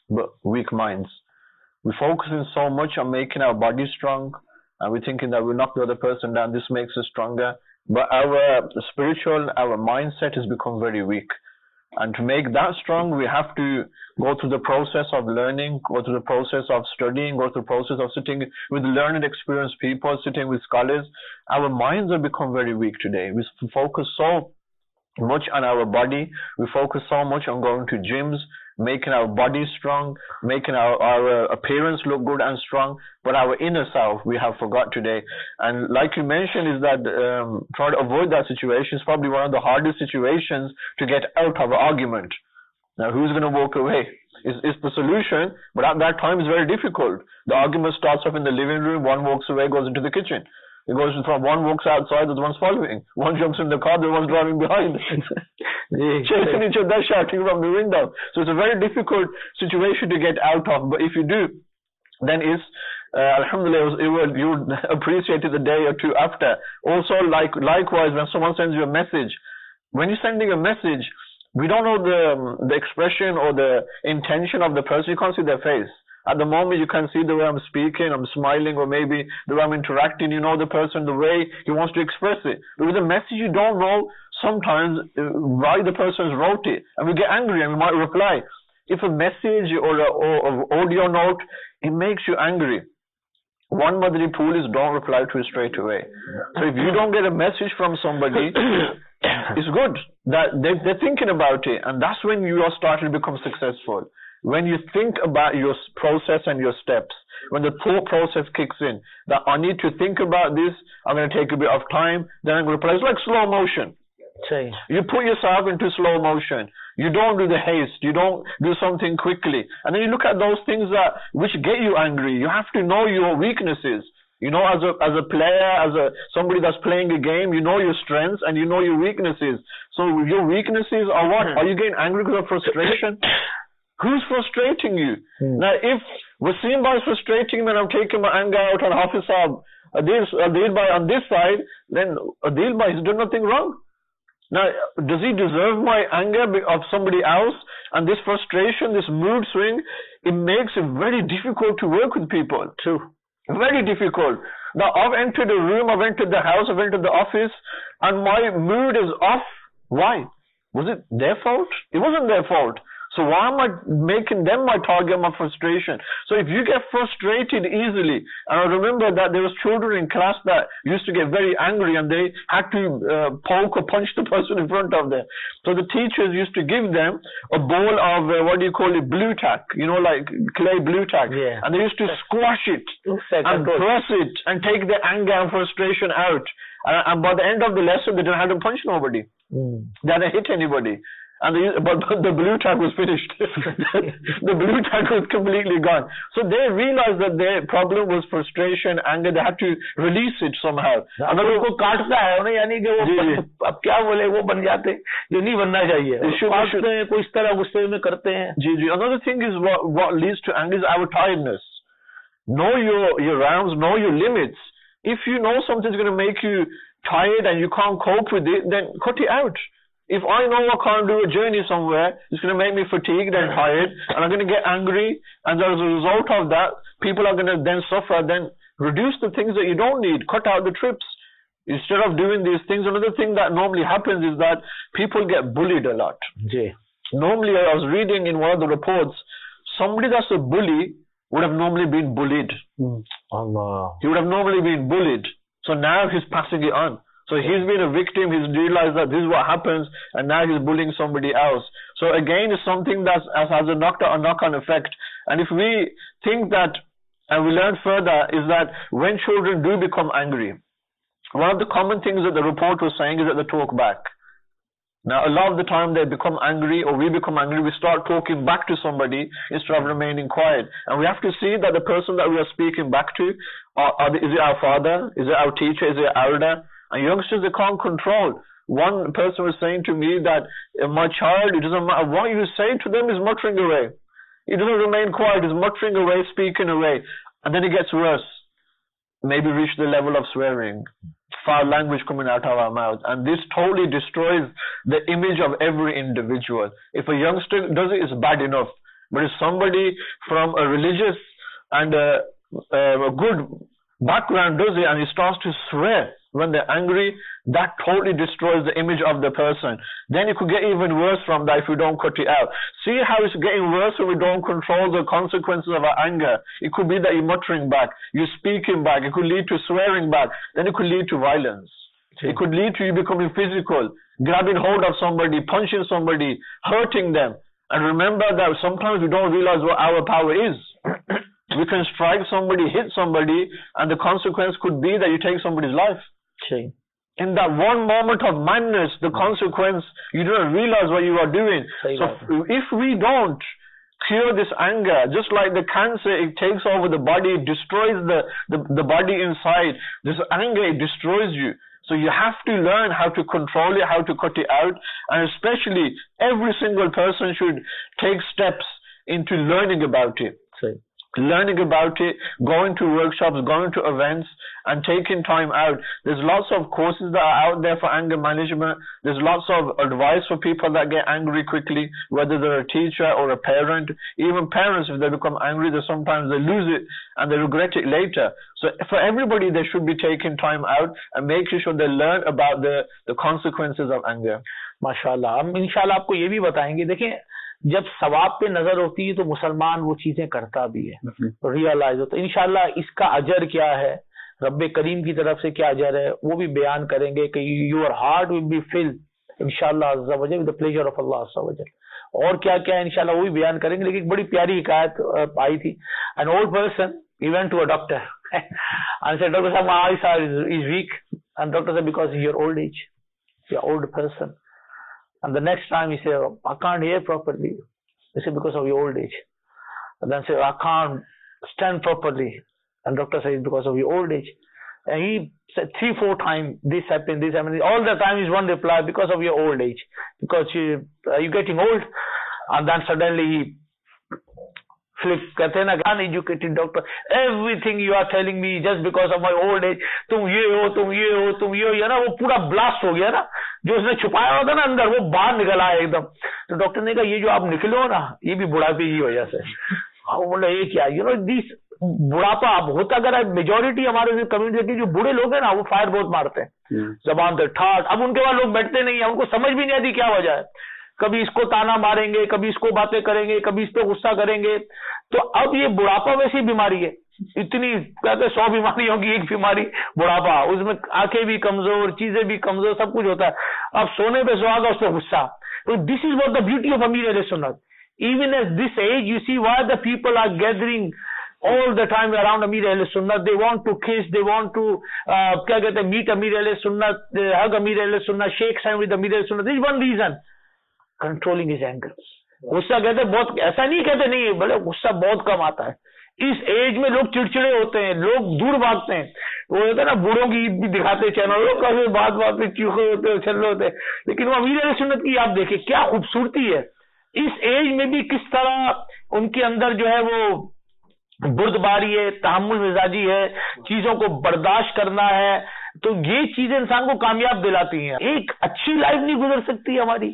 but weak minds. We're focusing so much on making our body strong, and we're thinking that we knock the other person down, this makes us stronger. But our spiritual, our mindset has become very weak. And to make that strong, we have to go through the process of learning, go through the process of studying, go through the process of sitting with learned, experienced people, sitting with scholars. Our minds have become very weak today. We focus so much on our body. We focus so much on going to gyms, making our body strong, making our, our appearance look good and strong, but our inner self we have forgot today. And like you mentioned, is that um, trying to avoid that situation is probably one of the hardest situations to get out of an argument. Now, who's going to walk away? Is is the solution, but at that time it's very difficult. The argument starts off in the living room, one walks away, goes into the kitchen. It goes from one walks outside, the one's following. One jumps in the car, the one's driving behind. Chasing each other, shouting from the window. So it's a very difficult situation to get out of. But if you do, then it's, uh, alhamdulillah, it will, you would appreciate it a day or two after. Also, like likewise, when someone sends you a message, when you're sending a message, we don't know the, the expression or the intention of the person. You can't see their face. At the moment, you can see the way I'm speaking, I'm smiling, or maybe the way I'm interacting. You know the person, the way he wants to express it. But with a message, you don't know sometimes uh, why the person wrote it. And we get angry and we might reply. If a message or an or audio note, it makes you angry. One motherly rule is don't reply to it straight away. So if you don't get a message from somebody, it's good that they, they're thinking about it. And that's when you are starting to become successful. When you think about your process and your steps, when the thought process kicks in, that I need to think about this, I'm going to take a bit of time, then I'm going to play. It's like slow motion. Say. You put yourself into slow motion. You don't do the haste. You don't do something quickly. And then you look at those things that which get you angry. You have to know your weaknesses. You know, as a as a player, as a somebody that's playing a game, you know your strengths and you know your weaknesses. So your weaknesses are what? Are you getting angry because of frustration? Who's frustrating you? Hmm. Now, if Wasim Bhai is frustrating me and I'm taking my anger out on Hafiz Saab, Adil, Adil Bhai on this side, then Adil Bhai has done nothing wrong. Now, does he deserve my anger of somebody else? And this frustration, this mood swing, it makes it very difficult to work with people. True. Very difficult. Now, I've entered a room, I've entered the house, I've entered the office, and my mood is off. Why? Was it their fault? It wasn't their fault. So why am I making them my target of my frustration? So if you get frustrated easily, and I remember that there was children in class that used to get very angry and they had to uh, poke or punch the person in front of them. So the teachers used to give them a bowl of, uh, what do you call it, blue tack, you know, like clay blue tack. Yeah. And they used to squash it and press it and take the anger and frustration out. And, and by the end of the lesson, they didn't have to punch nobody. Mm. They hadn't hit anybody. And the, but, but the blue tag was finished. The blue tag was completely gone. So they realized that their problem was frustration, anger. They had to release it somehow. अगर उनको काटता है उन्हें यानी कि वो अब क्या बोले वो बन जाते जो नहीं बनना चाहिए काटते हैं कोई इस तरह गुस्से में करते हैं. जी जी. Another thing is what what leads to anger is our tiredness. Know your your rounds, know your limits. If you know something's going to make you tired and you can't cope with it, then cut it out. If I know I can't do a journey somewhere, it's going to make me fatigued and tired, and I'm going to get angry, and as a result of that, people are going to then suffer. Then reduce the things that you don't need. Cut out the trips. Instead of doing these things, another thing that normally happens is that people get bullied a lot. Yeah. Normally, I was reading in one of the reports, somebody that's a bully would have normally been bullied. Mm. Allah. He would have normally been bullied. So now he's passing it on. So he's been a victim, he's realized that this is what happens, and now he's bullying somebody else. So again, it's something that has a knock-on knock-on effect. And if we think that, and we learn further, is that when children do become angry, one of the common things that the report was saying is that they talk back. Now, a lot of the time they become angry, or we become angry, we start talking back to somebody instead of remaining quiet. And we have to see that the person that we are speaking back to, are, are, is it our father, is it our teacher, is it our elder? And youngsters, they can't control. One person was saying to me that uh, my child, it doesn't matter what you say to them, is muttering away. He doesn't remain quiet, he's muttering away, speaking away. And then it gets worse. Maybe reach the level of swearing, foul language coming out of our mouth. And this totally destroys the image of every individual. If a youngster does it, it's bad enough. But if somebody from a religious and a, a good background does it and he starts to swear when they're angry, that totally destroys the image of the person. Then it could get even worse from that if we don't cut it out. See how it's getting worse when we don't control the consequences of our anger. It could be that you're muttering back, you're speaking back, it could lead to swearing back, then it could lead to violence. It could lead to you becoming physical, grabbing hold of somebody, punching somebody, hurting them. And remember that sometimes we don't realize what our power is. We can strike somebody, hit somebody, and the consequence could be that you take somebody's life. Okay. In that one moment of madness, the consequence, you don't realize what you are doing. Say so that. if we don't cure this anger, just like the cancer, it takes over the body, it destroys the, the, the body inside. This anger, it destroys you. So you have to learn how to control it, how to cut it out, and especially every single person should take steps into learning about it. Say. Learning about it, going to workshops, going to events, and taking time out. There's lots of courses that are out there for anger management. There's lots of advice for people that get angry quickly, whether they're a teacher or a parent. Even parents, if they become angry, they sometimes they lose it and they regret it later. So for everybody, they should be taking time out and making sure they learn about the, the consequences of anger. माशाल्लाह. हम इंशाल्लाह आपको ये भी बताएंगे. देखें, जब सवाब पे नजर होती है तो मुसलमान वो चीजें करता भी है, रियलाइज होता है. इंशाल्लाह इसका अजर क्या है, रब्बे करीम की तरफ से क्या अजर है, वो भी बयान करेंगे कि your heart will be filled इंशाल्लाह अज़्ज़ा वजल विद द प्लेजर ऑफ अल्लाह अज़्ज़ा वजल. और क्या क्या है इंशाल्लाह वो भी बयान करेंगे. लेकिन एक बड़ी प्यारी हिकायत आई थी. An old person he went to a doctor and said, Doctor, my eyes are is, is weak. And doctor said, because of your old age, you're an old person. And the next time he said, I can't hear properly. He said, because of your old age. And then said, I can't stand properly. And doctor said, because of your old age. And he said three, four times, this happened, this happened. All the time is one reply, because of your old age. Because you, uh, you're getting old. And then suddenly he flip, कहते हैं ना, uneducated doctor, everything you are telling me just because of my old age, तुम ये हो, तुम ये हो, तुम ये हो, ये ना वो पूरा ब्लास्ट हो गया ना, जो उसने छुपाया होता ना अंदर, वो बाहर निकल आया एकदम. तो डॉक्टर ने कहा, ये जो आप निकले हो ना, ये भी बुढ़ापे की वजह से. वो बोला, ये क्या, यू नो दिस बुढ़ापा अब होता, अगर मेजोरिटी हमारे कम्युनिटी के जो बूढ़े लोग हैं ना, वो फायर बहुत मारते हैं, जबान से ठाट. अब उनके बाद लोग बैठते नहीं है, उनको समझ भी नहीं आती क्या वजह है. कभी इसको ताना मारेंगे, कभी इसको बातें करेंगे, कभी इस पे गुस्सा करेंगे. तो अब ये बुढ़ापा वैसी बीमारी है, इतनी कहते सौ बीमारियों की एक बीमारी बुढ़ापा, उसमें आंखें भी कमजोर, चीजें भी कमजोर, सब कुछ होता है. अब सोने पे सुहागा, उस पर गुस्सा. तो this is what the beauty of अमीर अहले सुन्नत. Even at this age you see why the people are gathering all the time around Amir Ahle Sunnat. They want to kiss, they want to uh, क्या कहते हैं, meet Amir Ahle Sunnat, hug Amir Ahle Sunnat, shake hands with Amir Ahle Sunnat. This is one reason. Controlling his anger. गुस्सा कहते हैं बहुत, ऐसा नहीं कहते नहीं, बोले गुस्सा बहुत कम आता है. इस एज में लोग चिड़चिड़े होते हैं, लोग दूर भागते हैं. वो होता है ना, बूढ़ों की भी दिखाते चैनल, लोग कभी बात बात में चीखे होते हैं, छल्ले होते हैं. लेकिन वो अमीर अहले सुन्नत की आप देखें क्या खूबसूरती है. इस एज में भी किस तरह उनके अंदर जो है वो बुर्दबारी है, तहम्मुल मिजाजी है, चीजों को बर्दाश्त करना है. तो ये चीजें इंसान को कामयाब दिलाती हैं. एक अच्छी लाइफ नहीं गुजर सकती हमारी,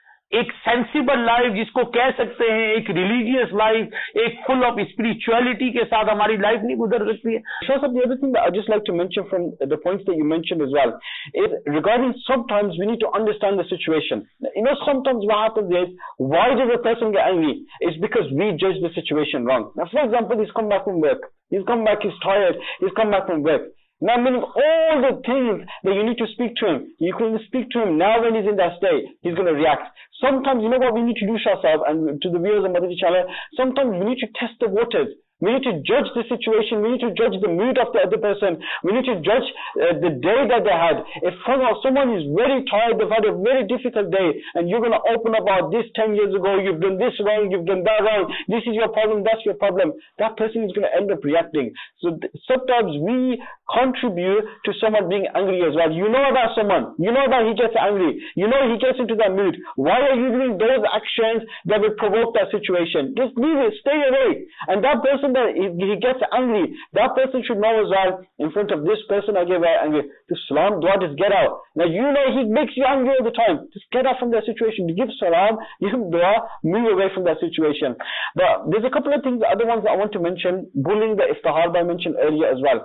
एक सेंसिबल लाइफ जिसको कह सकते हैं, एक रिलीजियस लाइफ, एक फुल ऑफ स्पिरिचुअलिटी के साथ हमारी लाइफ नहीं गुजर सकती है. So the other thing that I'd just like to mention from the points that you mentioned as well is regarding sometimes we need to understand the situation. You know, sometimes what happens is, why does a person get angry? It's because we judge the situation wrong. Now, for example, he's come back from work. He's come back, he's tired, he's come back from work. Now, meaning all the things that you need to speak to him, you can speak to him now when he's in that state, he's going to react. Sometimes, you know what we need to do, Shahsab, and to the viewers of Madani channel, sometimes we need to test the waters. We need to judge the situation. We need to judge the mood of the other person. We need to judge uh, the day that they had. If someone is very tired, they've had a very difficult day, and you're going to open up about this ten years ago, you've done this wrong, you've done that wrong, this is your problem, that's your problem, that person is going to end up reacting. So sometimes we contribute to someone being angry as well. You know about someone, you know that he gets angry, you know he gets into that mood. Why are you doing those actions that will provoke that situation? Just leave it, stay away. And that person person that he, he gets angry, that person should know as well, in front of this person I get very angry, to salam, dua, just get out. Now you know he makes you angry all the time. Just get out from that situation. Give salam, give dua, move away from that situation. But there's a couple of things, other ones that I want to mention. Bullying that Iftikhar Bhai mentioned earlier as well.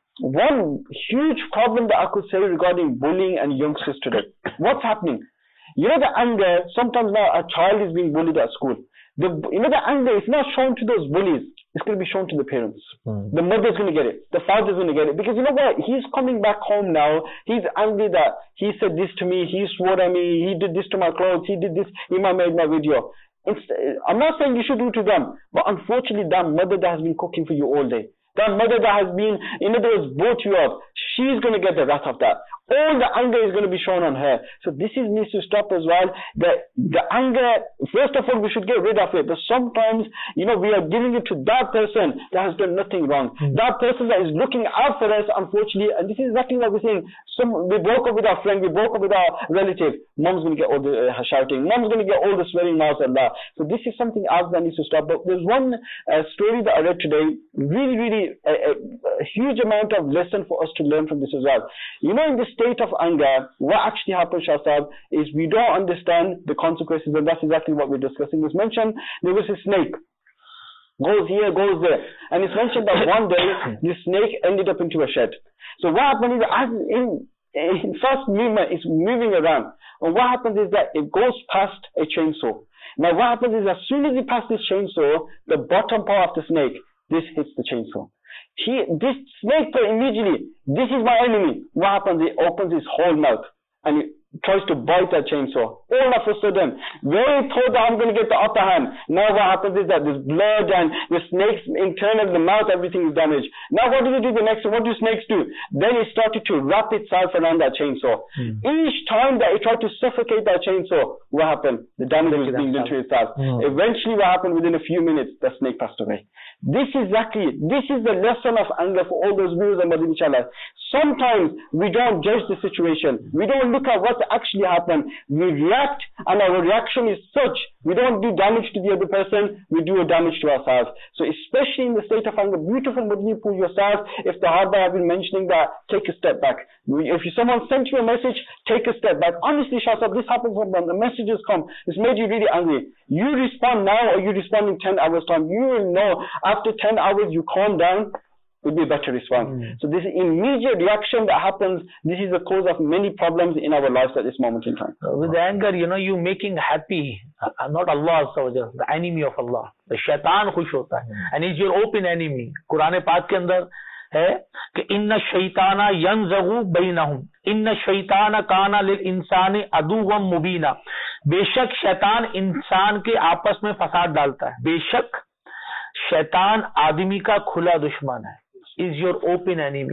One huge problem that I could say regarding bullying and youngsters today. What's happening? You know the anger, sometimes now a child is being bullied at school. The, you know the anger is not shown to those bullies. It's going to be shown to the parents. Mm. The mother's going to get it. The father's going to get it. Because you know what? He's coming back home now. He's angry that he said this to me. He swore at me. He did this to my clothes. He did this. Imam made my video. It's, I'm not saying you should do to them. But unfortunately, that mother that has been cooking for you all day, that mother that has been, in other words, brought you up, she's going to get the wrath of that. All the anger is going to be shown on her. So this is, needs to stop as well. The, the anger, first of all, we should get rid of it. But sometimes, you know, we are giving it to that person that has done nothing wrong. Mm. That person that is looking out for us, unfortunately, and this is exactly what we're saying. Some, we broke up with our friend, we broke up with our relative. Mom's going to get all the uh, shouting. Mom's going to get all the swearing mouths and that. So this is something else that needs to stop. But there's one uh, story that I read today, really, really a, a, a huge amount of lesson for us to learn from this as well. You know, in this state of anger, what actually happens, Shah Sahib, is we don't understand the consequences, and that's exactly what we're discussing. It's mentioned there was a snake. Goes here, goes there. And it's mentioned that one day, this snake ended up into a shed. So what happened is, as in, in first movement, it's moving around. And what happens is that it goes past a chainsaw. Now what happens is, as soon as it passes this chainsaw, the bottom part of the snake, this hits the chainsaw. He, this snake immediately, this is my enemy. What happens? It opens his whole mouth and it tries to bite that chainsaw. All of a sudden, very thought that I'm going to get the upper hand. Now what happens is that there's blood and the snake's internal, the mouth, everything is damaged. Now what do they do the next? What do snakes do? Then it started to wrap itself around that chainsaw. Mm. Each time that it tried to suffocate that chainsaw, what happened? The damage was being done to itself. Mm. Eventually what happened? Within a few minutes, the snake passed away. This is exactly, this is the lesson of anger for all those viewers and Madhuri inshallah. Sometimes we don't judge the situation. We don't look at what actually happened. We react, and our reaction is such, we don't do damage to the other person, we do a damage to ourselves. So especially in the state of anger, beautiful Madhuri Pool yourself, if the Harba have been mentioning that, take a step back. If someone sent you a message, take a step back. Honestly, Shah Sahib, this happens when the messages come. It's made you really angry. You respond now, or you respond in ten hours time. You will know after ten hours you calm down, would be a better response. Mm. So this immediate reaction that happens, this is the cause of many problems in our lives at this moment in time. With anger, you know, you making happy, uh, not Allah, the enemy of Allah. The shaitan khush hota hai. Mm. And he's your open enemy. Quran Pak ke andar hai कि इन्ना शैताना यंज़गु बैनहुम इन्ना शैताना काना लिल इंसानी अदुव्वम मुबीना. बेशक शैतान इंसान के आपस में फसाद डालता है. बेशक शैतान आदमी का खुला दुश्मन है. Is your open enemy.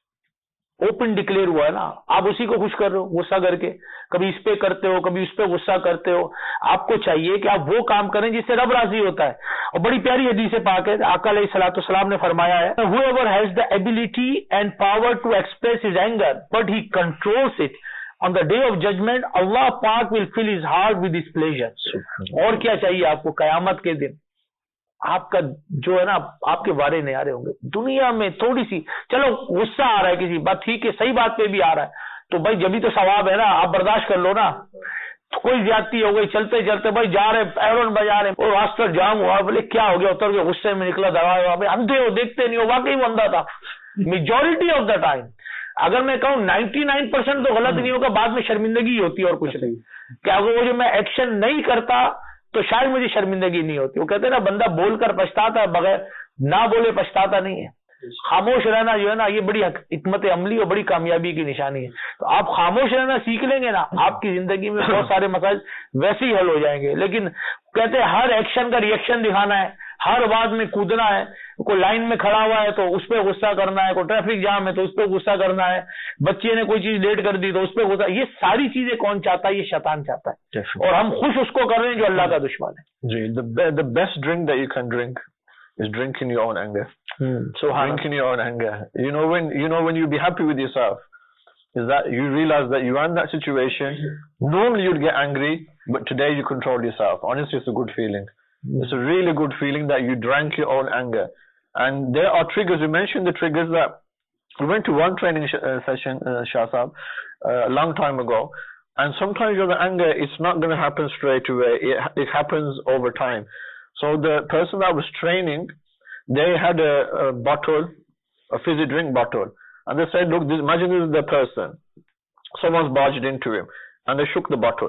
Open declare हुआ है ना, आप उसी को खुश कर रहे हो गुस्सा करके. कभी इस पे करते हो, कभी उस पे गुस्सा करते हो. आपको चाहिए कि आप वो काम करें जिससे रब राजी होता है. और बड़ी प्यारी हदीस पाक है, आका अलैहिस्सलाम ने फरमाया है, whoever has the ability and power to express his anger but he controls it, on the day of judgment Allah Pak will fill his heart with his pleasure. और क्या चाहिए आपको कयामत के दिन? आपका जो है ना, आपके वारे नहीं आ रहे होंगे. दुनिया में थोड़ी सी, चलो गुस्सा आ रहा है किसी बात, ठीक है, सही बात पे भी आ रहा है, तो भाई जब भी तो सवाब है ना, आप बर्दाश्त कर लो ना. तो कोई ज्यादती हो गई, चलते चलते भाई जा रहे, पैरों बजा रहे, और रास्ता जाम हुआ, बोले क्या हो गया, उतर के गुस्से में निकला, दवा हुआ. अंधे हो, देखते नहीं हो, वाकई वो अंधा था. मेजोरिटी ऑफ द टाइम, अगर मैं कहूँ नाइन्टी नाइन परसेंट तो गलत नहीं होगा, बाद में शर्मिंदगी होती है और कुछ नहीं. क्या अगर वो जो मैं एक्शन नहीं करता तो शायद मुझे शर्मिंदगी नहीं होती. वो कहते हैं ना, बंदा बोलकर पछताता है, बगैर ना बोले पछताता नहीं है. खामोश रहना जो है ना, ये बड़ी हिकमत अमली और बड़ी कामयाबी की निशानी है. तो आप खामोश रहना सीख लेंगे ना, आपकी जिंदगी में बहुत सारे मसाइल वैसे ही हल हो जाएंगे. लेकिन कहते हैं हर एक्शन का रिएक्शन दिखाना है, हर बात में कूदना है. कोई लाइन में खड़ा हुआ है तो उस पर गुस्सा करना है, कोई ट्रैफिक जाम है तो उस पर गुस्सा करना है, बच्चे ने कोई चीज लेट कर दी तो उस पर गुस्सा. ये सारी चीजें कौन चाहता है? ये शैतान चाहता है. और हम खुश उसको कर रहे हैं जो अल्लाह का दुश्मन है. जी, the best drink that you can drink is drinking your own anger. Hmm. So drinking your own anger. You know when you know when you be happy with yourself, is that you realize that you are in that situation. Normally you'd get angry, but today you control yourself. Honestly, it's a good feeling. It's a really good feeling that you drank your own anger. And there are triggers. We mentioned the triggers that we went to one training sh- uh, session, uh, Shah Sahab, uh, a long time ago. And sometimes your anger, it's not going to happen straight away. It, it happens over time. So the person that was training, they had a, a bottle, a fizzy drink bottle. And they said, look, this, imagine this is the person. Someone's barged into him. And they shook the bottle.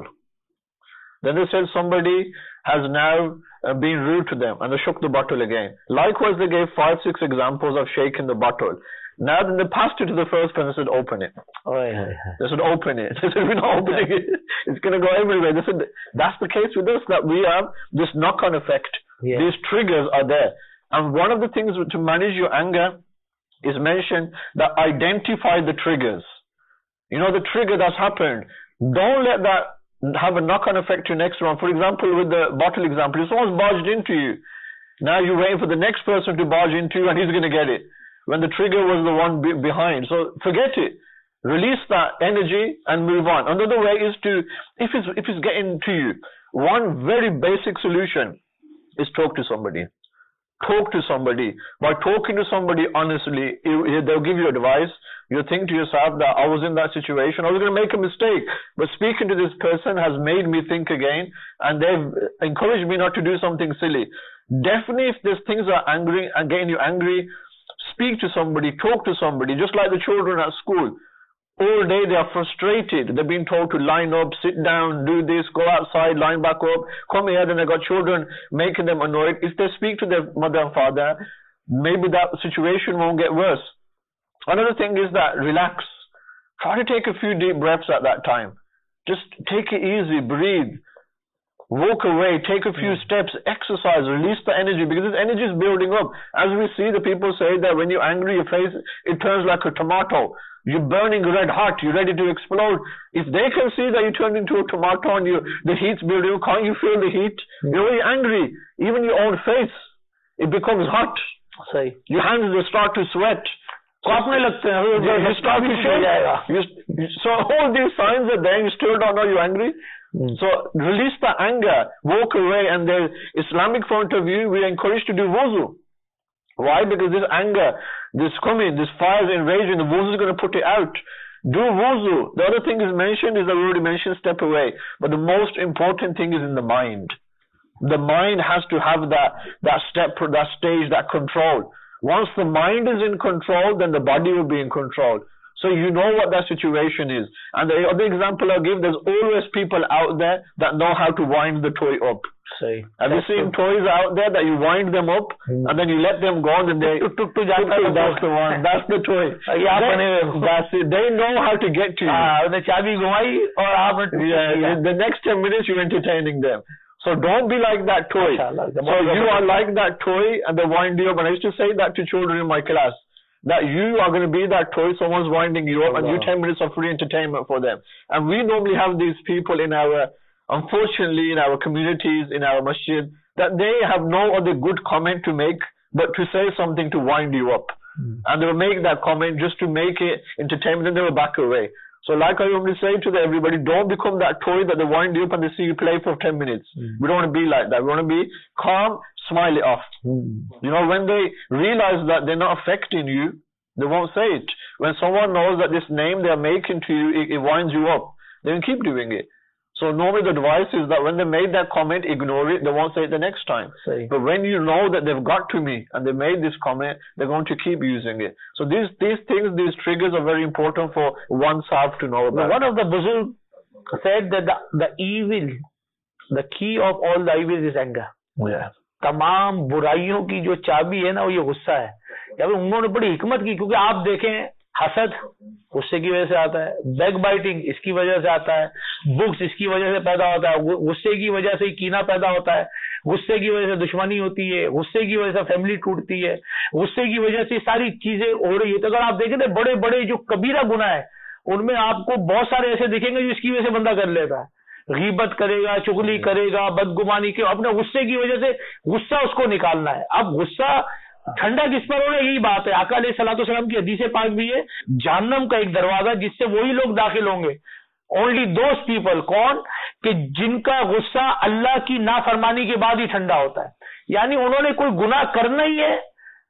Then they said somebody has now uh, been rude to them. And they shook the bottle again. Likewise, they gave five, six examples of shaking the bottle. Now then they passed it to the first person and said, open it. Oh, yeah, yeah. They said, open it. They said, we're not opening it. It's going to go everywhere. They said, that's the case with us, that we have this knock-on effect. Yeah. These triggers are there. And one of the things to manage your anger is mentioned that identify the triggers. You know, the trigger that's happened. Don't let that have a knock-on effect to the next one. For example, with the bottle example, if someone's barged into you, now you're waiting for the next person to barge into you and he's going to get it. When the trigger was the one be behind. So forget it. Release that energy and move on. Another way is to, if it's, if it's getting to you, one very basic solution is talk to somebody. Talk to somebody. By talking to somebody honestly, they'll give you advice. You'll think to yourself that I was in that situation, I was going to make a mistake. But speaking to this person has made me think again, and they've encouraged me not to do something silly. Definitely if there's things that are angry and getting you angry, speak to somebody, talk to somebody, just like the children at school. All day they are frustrated. They're being told to line up, sit down, do this, go outside, line back up, come here, then they got children making them annoyed. If they speak to their mother and father, maybe that situation won't get worse. Another thing is that relax. Try to take a few deep breaths at that time. Just take it easy, breathe. Walk away, take a few steps, exercise, release the energy, because this energy is building up. As we see, the people say that when you're angry, your face, it turns like a tomato. You're burning red hot, you're ready to explode. If they can see that you turned into a tomato and you, the heat's building up, can't you feel the heat? You're very angry. Even your own face, it becomes hot. Say. Your hands, they start to sweat. So, you start to shake. So all these signs are there, you still don't know you're angry. Mm. So release the anger, walk away, and the Islamic point of view, we are encouraged to do wuzu. Why? Because this anger, this coming, this fire is enraging, the wuzu is going to put it out. Do wuzu. The other thing is mentioned is I already mentioned step away. But the most important thing is in the mind. The mind has to have that, that step, that stage, that control. Once the mind is in control, then the body will be in control. So you know what that situation is. And the other example I'll give, there's always people out there that know how to wind the toy up. Say. Have you seen the toys out there that you wind them up mm. and then you let them go and then they tuk, tuk, tuk, tuk, tuk, that's the one. That's the toy. they, that's it. They know how to get to you. Ah, the chabi gumai or yeah, the next ten minutes you're entertaining them. So don't be like that toy. So you are like that toy and they wind you up. And I used to say that to children in my class. That you are going to be that toy, someone's winding you up, oh, and you ten minutes of free entertainment for them. And we normally have these people in our, unfortunately, in our communities, in our masjid, that they have no other good comment to make, but to say something to wind you up. Mm. And they will make that comment just to make it entertainment, and they will back away. So like I normally say to everybody, don't become that toy that they wind you up and they see you play for ten minutes. Mm. We don't want to be like that. We want to be calm, smile it off. Mm. You know, when they realize that they're not affecting you, they won't say it. When someone knows that this name they're making to you, it, it winds you up, they can keep doing it. So normally the advice is that when they made that comment, ignore it. They won't say it the next time. Say. But when you know that they've got to me and they made this comment, they're going to keep using it. So these these things, these triggers are very important for oneself to know about. Now, one of the Buzurg said that the, the evil, the key of all the evil is anger. Yeah. तमाम बुराइयों की जो चाबी है ना वो ये गुस्सा है. या फिर उन्होंने बड़ी हिकमत की, क्योंकि आप देखें हसद गुस्से की वजह से आता है, बैक बाइटिंग इसकी वजह से आता है, बुक्स इसकी वजह से पैदा होता है, गुस्से की वजह से कीना पैदा होता है, गुस्से की वजह से दुश्मनी होती है, गुस्से की वजह से फैमिली टूटती है, गुस्से की वजह से सारी चीजें हो रही है. तो अगर आप देखें तो बड़े बड़े जो कबीरा गुनाह है उनमें आपको बहुत सारे ऐसे दिखेंगे जो इसकी वजह से बंदा कर लेता है. गीबत करेगा, चुगली करेगा, बदगुमानी के, अपने गुस्से की वजह से गुस्सा उसको निकालना है. अब गुस्सा ठंडा किस पर हो रहा है, यही बात है. आका अलैहिस्सलाम की हदीस पाक भी है, जहन्नम का एक दरवाजा जिससे वही लोग दाखिल होंगे. ओनली दोज पीपल, कौन कि जिनका गुस्सा अल्लाह की नाफरमानी के बाद ही ठंडा होता है. यानी उन्होंने कोई गुनाह करना ही है,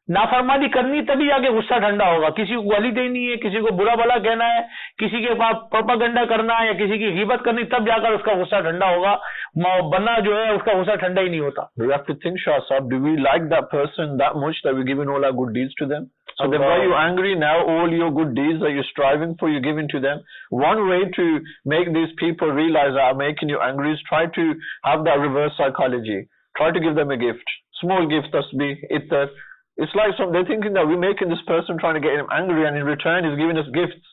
नाफरमानी करनी तभी जाके गुस्सा ठंडा होगा। किसी को गाली देनी है, किसी को बुरा भला कहना है, किसी के पास प्रोपागेंडा करना है या किसी की गिबत करनी, तब जाकर उसका गुस्सा ठंडा होगा, वरना जो है उसका गुस्सा ठंडा ही नहीं होता। We have to think, Shah Sahib, do we like that person that much that we're giving all our good deeds to them? So then why are you angry now? All your good deeds that you're striving for, you're giving to them. One way to make these people realize that are making you angry is try to have that reverse psychology. Try to give them a gift. Small gift, tasbih, ittar. It's like some, they're thinking that we're making this person trying to get him angry, and in return he's giving us gifts.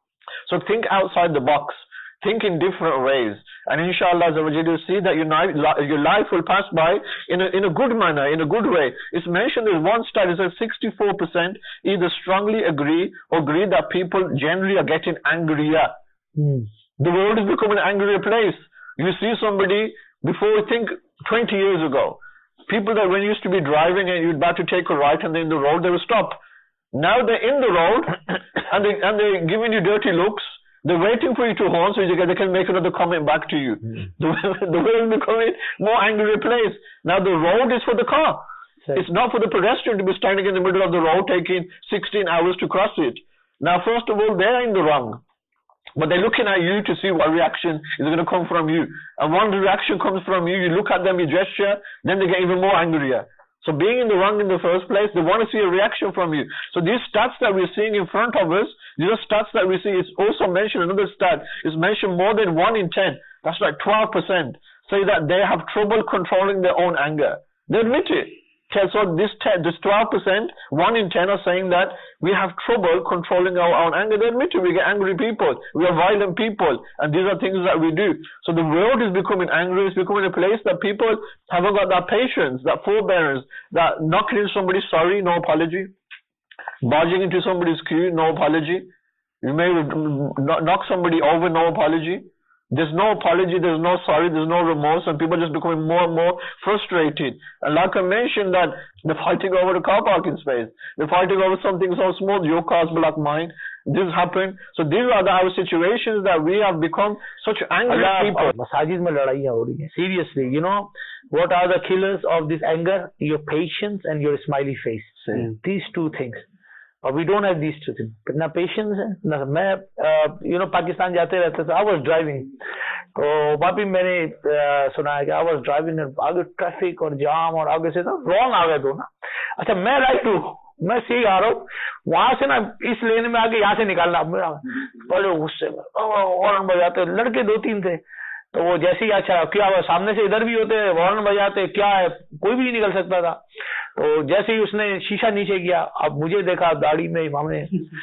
So think outside the box. Think in different ways. And inshallah, you'll see that your life, your life will pass by in a, in a good manner, in a good way. It's mentioned there's one study that says sixty-four percent either strongly agree or agree that people generally are getting angrier. Hmm. The world is becoming an angrier place. You see somebody, before, think twenty years ago, people that when you used to be driving and you're about to take a right and they're in the road, they will stop. Now they're in the road and, they, and they're giving you dirty looks. They're waiting for you to horn so you can, they can make another comment back to you. Mm. The, the world is becoming more angry place. Now the road is for the car. Sorry. It's not for the pedestrian to be standing in the middle of the road taking sixteen hours to cross it. Now first of all, they're in the wrong. But they're looking at you to see what reaction is going to come from you. And when the reaction comes from you, you look at them, you gesture, then they get even more angrier. So being in the wrong in the first place, they want to see a reaction from you. So these stats that we're seeing in front of us, these are stats that we see. It's also mentioned, another stat is mentioned, more than one in ten. That's like twelve percent say that they have trouble controlling their own anger. They admit it. Okay, so this ten, this twelve percent, one in ten are saying that we have trouble controlling our own anger. They admit it. We get angry people. We are violent people. And these are things that we do. So the world is becoming angry. It's becoming a place that people haven't got that patience, that forbearance, that knocking in somebody's sorry, no apology. Barging into somebody's queue, no apology. You may knock somebody over, no apology. There's no apology, there's no sorry, there's no remorse, and people are just becoming more and more frustrated. And like I mentioned, that they're fighting over the car parking space. They're fighting over something so small, your car's black mine. This happened. So these are the our situations that we have become such angry people. Masajid mein ladaiyan ho rahi hain. Seriously, you know, what are the killers of this anger? Your patience and your smiley face. Mm. These two things. और we don't have these two things. ना patience है ना मैं you know Pakistan जाते रहते थे. I was driving, तो वहाँ भी मैंने uh, सुना है कि I was driving आगे ट्रैफिक और जाम और आगे से ना रॉन्ग आ गए दो ना. अच्छा मैं राइट हूँ, मैं सही आ रहा हूँ, वहां से ना इस लेन में आगे यहाँ से निकालना बड़े गुस्से में हॉर्न बजाते. लड़के दो तीन थे, तो वो जैसे ही अच्छा क्या हुआ, सामने से इधर भी होते हॉर्न बजाते, क्या है कोई भी नहीं निकल सकता था. तो जैसे ही उसने शीशा नीचे किया, अब मुझे देखा दाढ़ी में इमाम ने,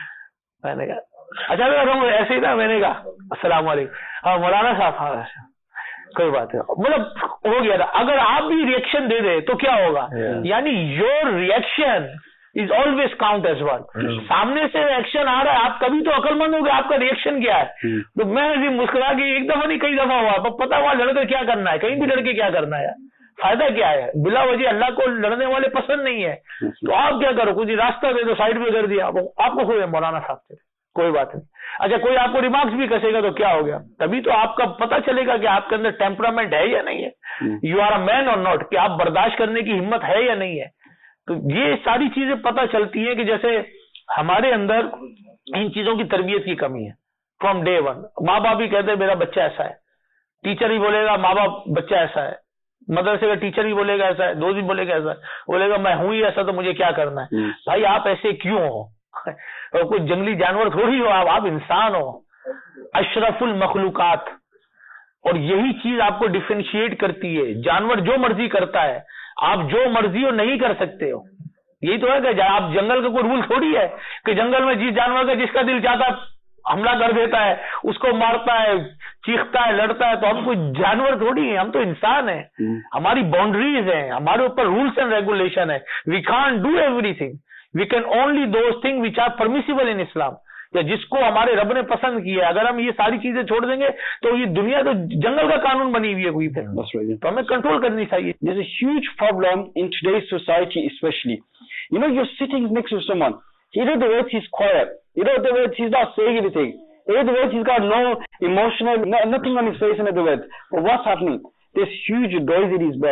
मैंने कहा अच्छा मैं ऐसे ही था, मैंने कहा अस्सलाम वालेकुम, हाँ मौलाना साहब, हाँ कोई बात है, मतलब हो गया था. अगर आप भी रिएक्शन दे दे तो क्या होगा, यानी your reaction is always count as one. सामने से रिएक्शन आ रहा है, आप कभी तो अकलमंद हो गए, आपका रिएक्शन क्या है. hmm. तो मैं भी मुस्कुरा के एक दफा नहीं कई दफा हुआ, पता हुआ लड़कर क्या करना है, कहीं भी लड़के क्या करना है, फायदा क्या है. बिला वजह अल्लाह को लड़ने वाले पसंद नहीं है, तो आप क्या करो, कुछ रास्ता दे दो, साइड में कर दिया, आपको खुद मौलाना साहब से कोई बात नहीं. अच्छा कोई आपको रिमार्क्स भी कसेगा तो क्या हो गया, तभी तो आपका पता चलेगा कि आपके अंदर टेम्परामेंट है या नहीं है, यू आर अ मैन और नॉट, कि आप बर्दाश्त करने की हिम्मत है या नहीं है. तो ये सारी चीजें पता चलती हैं कि जैसे हमारे अंदर इन चीजों की तरबियत की कमी है फ्रॉम डे वन. माँ बाप भी कहते हैं मेरा बच्चा ऐसा है, टीचर ही बोलेगा माँ बाप बच्चा ऐसा है, मदरसे का टीचर ही बोलेगा ऐसा है, दोस्त भी बोलेगा ऐसा है, बोलेगा मैं हूं ही ऐसा तो मुझे क्या करना है. भाई आप ऐसे क्यों हो, और कोई जंगली जानवर थोड़ी हो, आप, आप इंसान हो, अशरफुल मखलूकात. और यही चीज आपको डिफरेंशिएट करती है. जानवर जो मर्जी करता है, आप जो मर्जी हो नहीं कर सकते हो. यही तो है कि आप जंगल का कोई रूल थोड़ी है कि जंगल में जिस जानवर का जिसका दिल चाहता हमला कर देता है, उसको मारता है, चीखता है, लड़ता है. तो हम कोई जानवर थोड़ी है, हम तो इंसान है. हमारी बाउंड्रीज हैं, हमारे ऊपर रूल्स एंड रेगुलेशन है. We can't do everything, we can only those thing which are permissible in Islam, या जिसको हमारे रब ने पसंद किया है. अगर हम ये सारी चीजें छोड़ देंगे तो ये दुनिया तो जंगल का कानून बनी हुई है कोई पे, तो हमें कंट्रोल करनी चाहिए. There's a huge problem in today's society, especially. You know, you're sitting next to someone. Either the words he's quiet, either the words he's not saying anything, either the words he's got no emotional, no, nothing on his face. In other words, but what's happening? There's huge noise in his bed.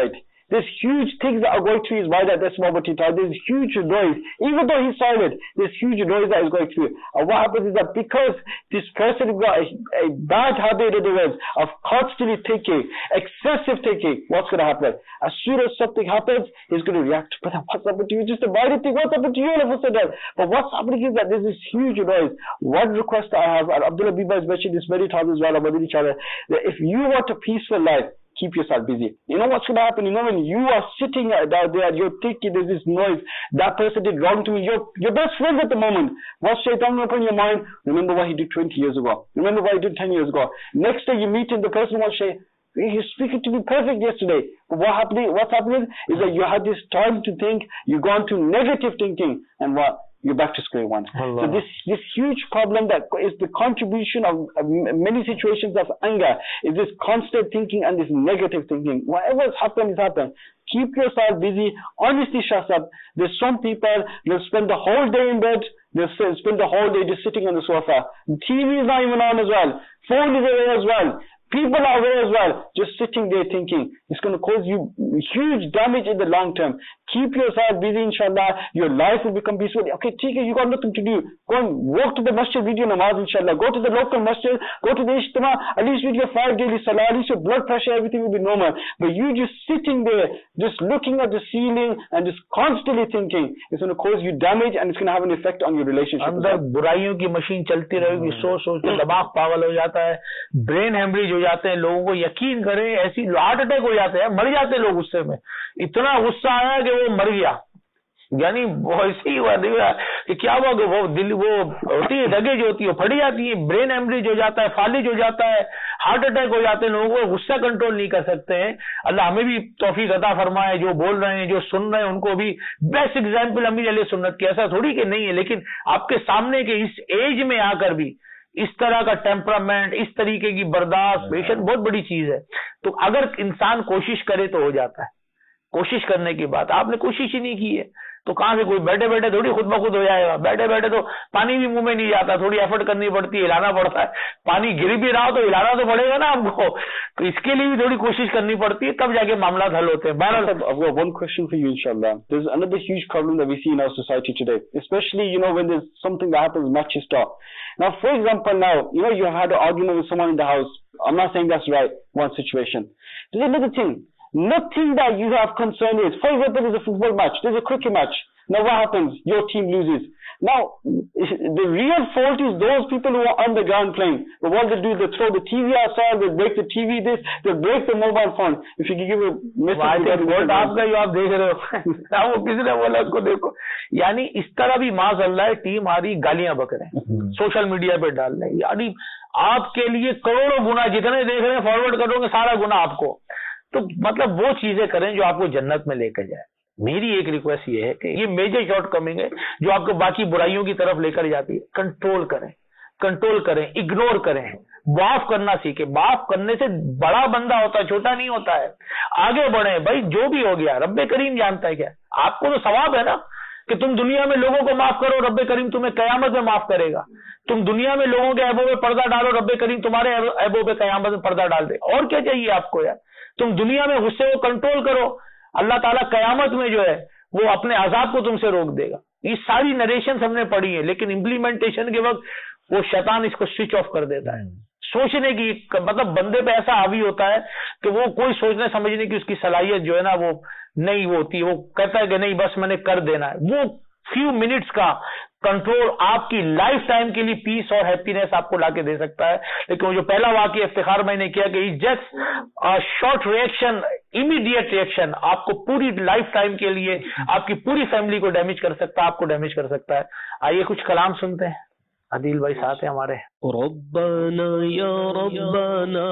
There's huge things that are going through his mind at this moment in time. There's huge noise. Even though he's silent, there's huge noise that is going through. And what happens is that because this person has got a, a bad habit, in the words, of constantly thinking, excessive thinking, what's going to happen? As soon as something happens, he's going to react. But what's happened to you? Just a minor thing. What's happened to you all of a sudden? But what's happening is that there's this huge noise. One request I have, and Abdullah Biba has mentioned this many times as well on Madani channel, that if you want a peaceful life, keep yourself busy. You know what's going to happen? You know when you are sitting down there and you're thinking there's this noise, that person did wrong to me, you're your best friend at the moment. What's shaitan upon your mind? Remember what he did twenty years ago. Remember what he did ten years ago. Next day you meet him, the person will say, he's speaking to me perfect yesterday. But what happening, what's happening is that you had this time to think, you've gone to negative thinking, and what? You're back to square one. Allah. So this this huge problem that is the contribution of, of many situations of anger is this constant thinking and this negative thinking. Whatever has happened has happened. Keep yourself busy. Honestly, Shahzad, there's some people, they'll spend the whole day in bed, they'll spend the whole day just sitting on the sofa. The T V is not even on as well. Phone is away as well. People are away as well, just sitting there thinking. It's going to cause you huge damage in the long term. Keep yourself busy, inshallah. Your life will become peaceful. Okay, Tika, you got nothing to do. Go and walk to the masjid, read your namaz, inshallah. Go to the local masjid, go to the ijtima, at least with your five daily salah, at least your blood pressure, everything will be normal. But you just sitting there, just looking at the ceiling and just constantly thinking, it's going to cause you damage and it's going to have an effect on your relationship. अंदर बुराइयों की machine चलती रहेगी, सोच सोच के दिमाग पागल हो जाता है, ब्रेन हेमरेज हो जाते हैं लोगों को. यकीन करें, ऐसी हार्ट अटैक हो जाते हैं, मर जाते हैं लोग गुस्से में. इतना गुस्सा आया कि वो मर गया. यानी ऐसे ही हुआ कि क्या हुआ कि वो दिल वो होती है दगे जो होती है फट जाती है, ब्रेन हेमरेज हो जाता है, फालिज हो जाता है, हार्ट अटैक हो जाते हैं. लोगों को गुस्सा कंट्रोल नहीं कर सकते हैं. अल्लाह हमें भी तौफीक अता फरमाए. जो बोल रहे हैं, जो सुन रहे हैं, उनको भी बेस्ट एग्जाम्पल अमीर अहले सुन्नत की. ऐसा थोड़ी कि नहीं है, लेकिन आपके सामने के इस एज में आकर भी इस तरह का टेम्परामेंट, इस तरीके की बर्दाश्त, पेशेंस बहुत बड़ी चीज है. तो अगर इंसान कोशिश करे तो हो जाता है. कोशिश करने की बात, आपने कोशिश ही नहीं की है तो कहां से कोई बैठे बैठे थोड़ी खुद ब खुद हो जाएगा. बैठे बैठे तो पानी भी मुंह में नहीं जाता, थोड़ी एफर्ट करनी पड़ती है, हिलाना पड़ता है. पानी गिर भी रहा हो तो हिलाना तो पड़ेगा ना आपको, तो इसके लिए भी थोड़ी कोशिश करनी पड़ती है, तब जाके मामला हल होते हैं. बहरहाल, I've got one question for you, inshallah. There's another huge problem that we see in our society today, especially, you know, when there's something that happens, matches stop. Now, for example, now, you know, you had an argument with someone in the house. I'm not saying that's right, one situation. There's another thing. Nothing that you have concern is. For example, there's a football match, there's a cricket match. Now what happens? Your team loses. Now, the real fault is those people who are on the ground playing. But what they do, they throw the T V outside, they break the T V this, they break the mobile phone. If you can give a message. Vote आपका जो आप देख रहे हो ना, वो किसी ने बोला उसको देखो. यानी इस तरह भी माज़अल्लाह टीम हारी गालियां बक रहे हैं, सोशल मीडिया पे डाल रहे हैं. यानी आपके लिए करोड़ों गुना, जितने देख रहे हैं फॉरवर्ड करोगे सारा गुना आपको. तो मतलब वो चीजें करें जो आपको जन्नत में लेकर जाए. मेरी एक रिक्वेस्ट ये है कि ये मेजर शॉर्ट कमिंग है जो आपको बाकी बुराइयों की तरफ लेकर जाती है. कंट्रोल करें, कंट्रोल करें, इग्नोर करें, माफ करना सीखें. माफ करने से बड़ा बंदा होता है, छोटा नहीं होता है. आगे बढ़े भाई, जो भी हो गया रब्बे करीम जानता है. क्या आपको तो सवाब है ना कि तुम दुनिया में लोगों को माफ करो, रब्बे करीम तुम्हें कयामत में माफ करेगा. तुम दुनिया में लोगों के ऐबों पे पर्दा डालो, रब्बे करीम तुम्हारे ऐबों पे कयामत में पर्दा डाल दे. और क्या चाहिए आपको यार. तुम दुनिया में गुस्से को कंट्रोल करो, अल्लाह ताला कयामत में जो है वो अपने अजाब को तुमसे रोक देगा. ये सारी नरेशन हमने पढ़ी है, लेकिन इम्प्लीमेंटेशन के वक्त वो शैतान इसको स्विच ऑफ कर देता है. सोचने की मतलब बंदे पे ऐसा हावी होता है कि वो कोई सोचने समझने की उसकी सलाहियत जो है ना वो नहीं होती. वो कहता है कि नहीं बस मैंने कर देना है. वो फ्यू मिनट्स का कंट्रोल आपकी लाइफ टाइम के लिए पीस और हैप्पीनेस आपको लाके दे सकता है. लेकिन वो जो पहला वाकया इफ्तिखार मैंने किया कि just short reaction, immediate reaction आपको पूरी लाइफ टाइम के लिए आपकी पूरी फैमिली को डैमेज कर सकता है, आपको डैमेज कर सकता है. आइए कुछ कलाम सुनते हैं. आदिल भाई साथ है हमारे. रब्बाना या रब्बाना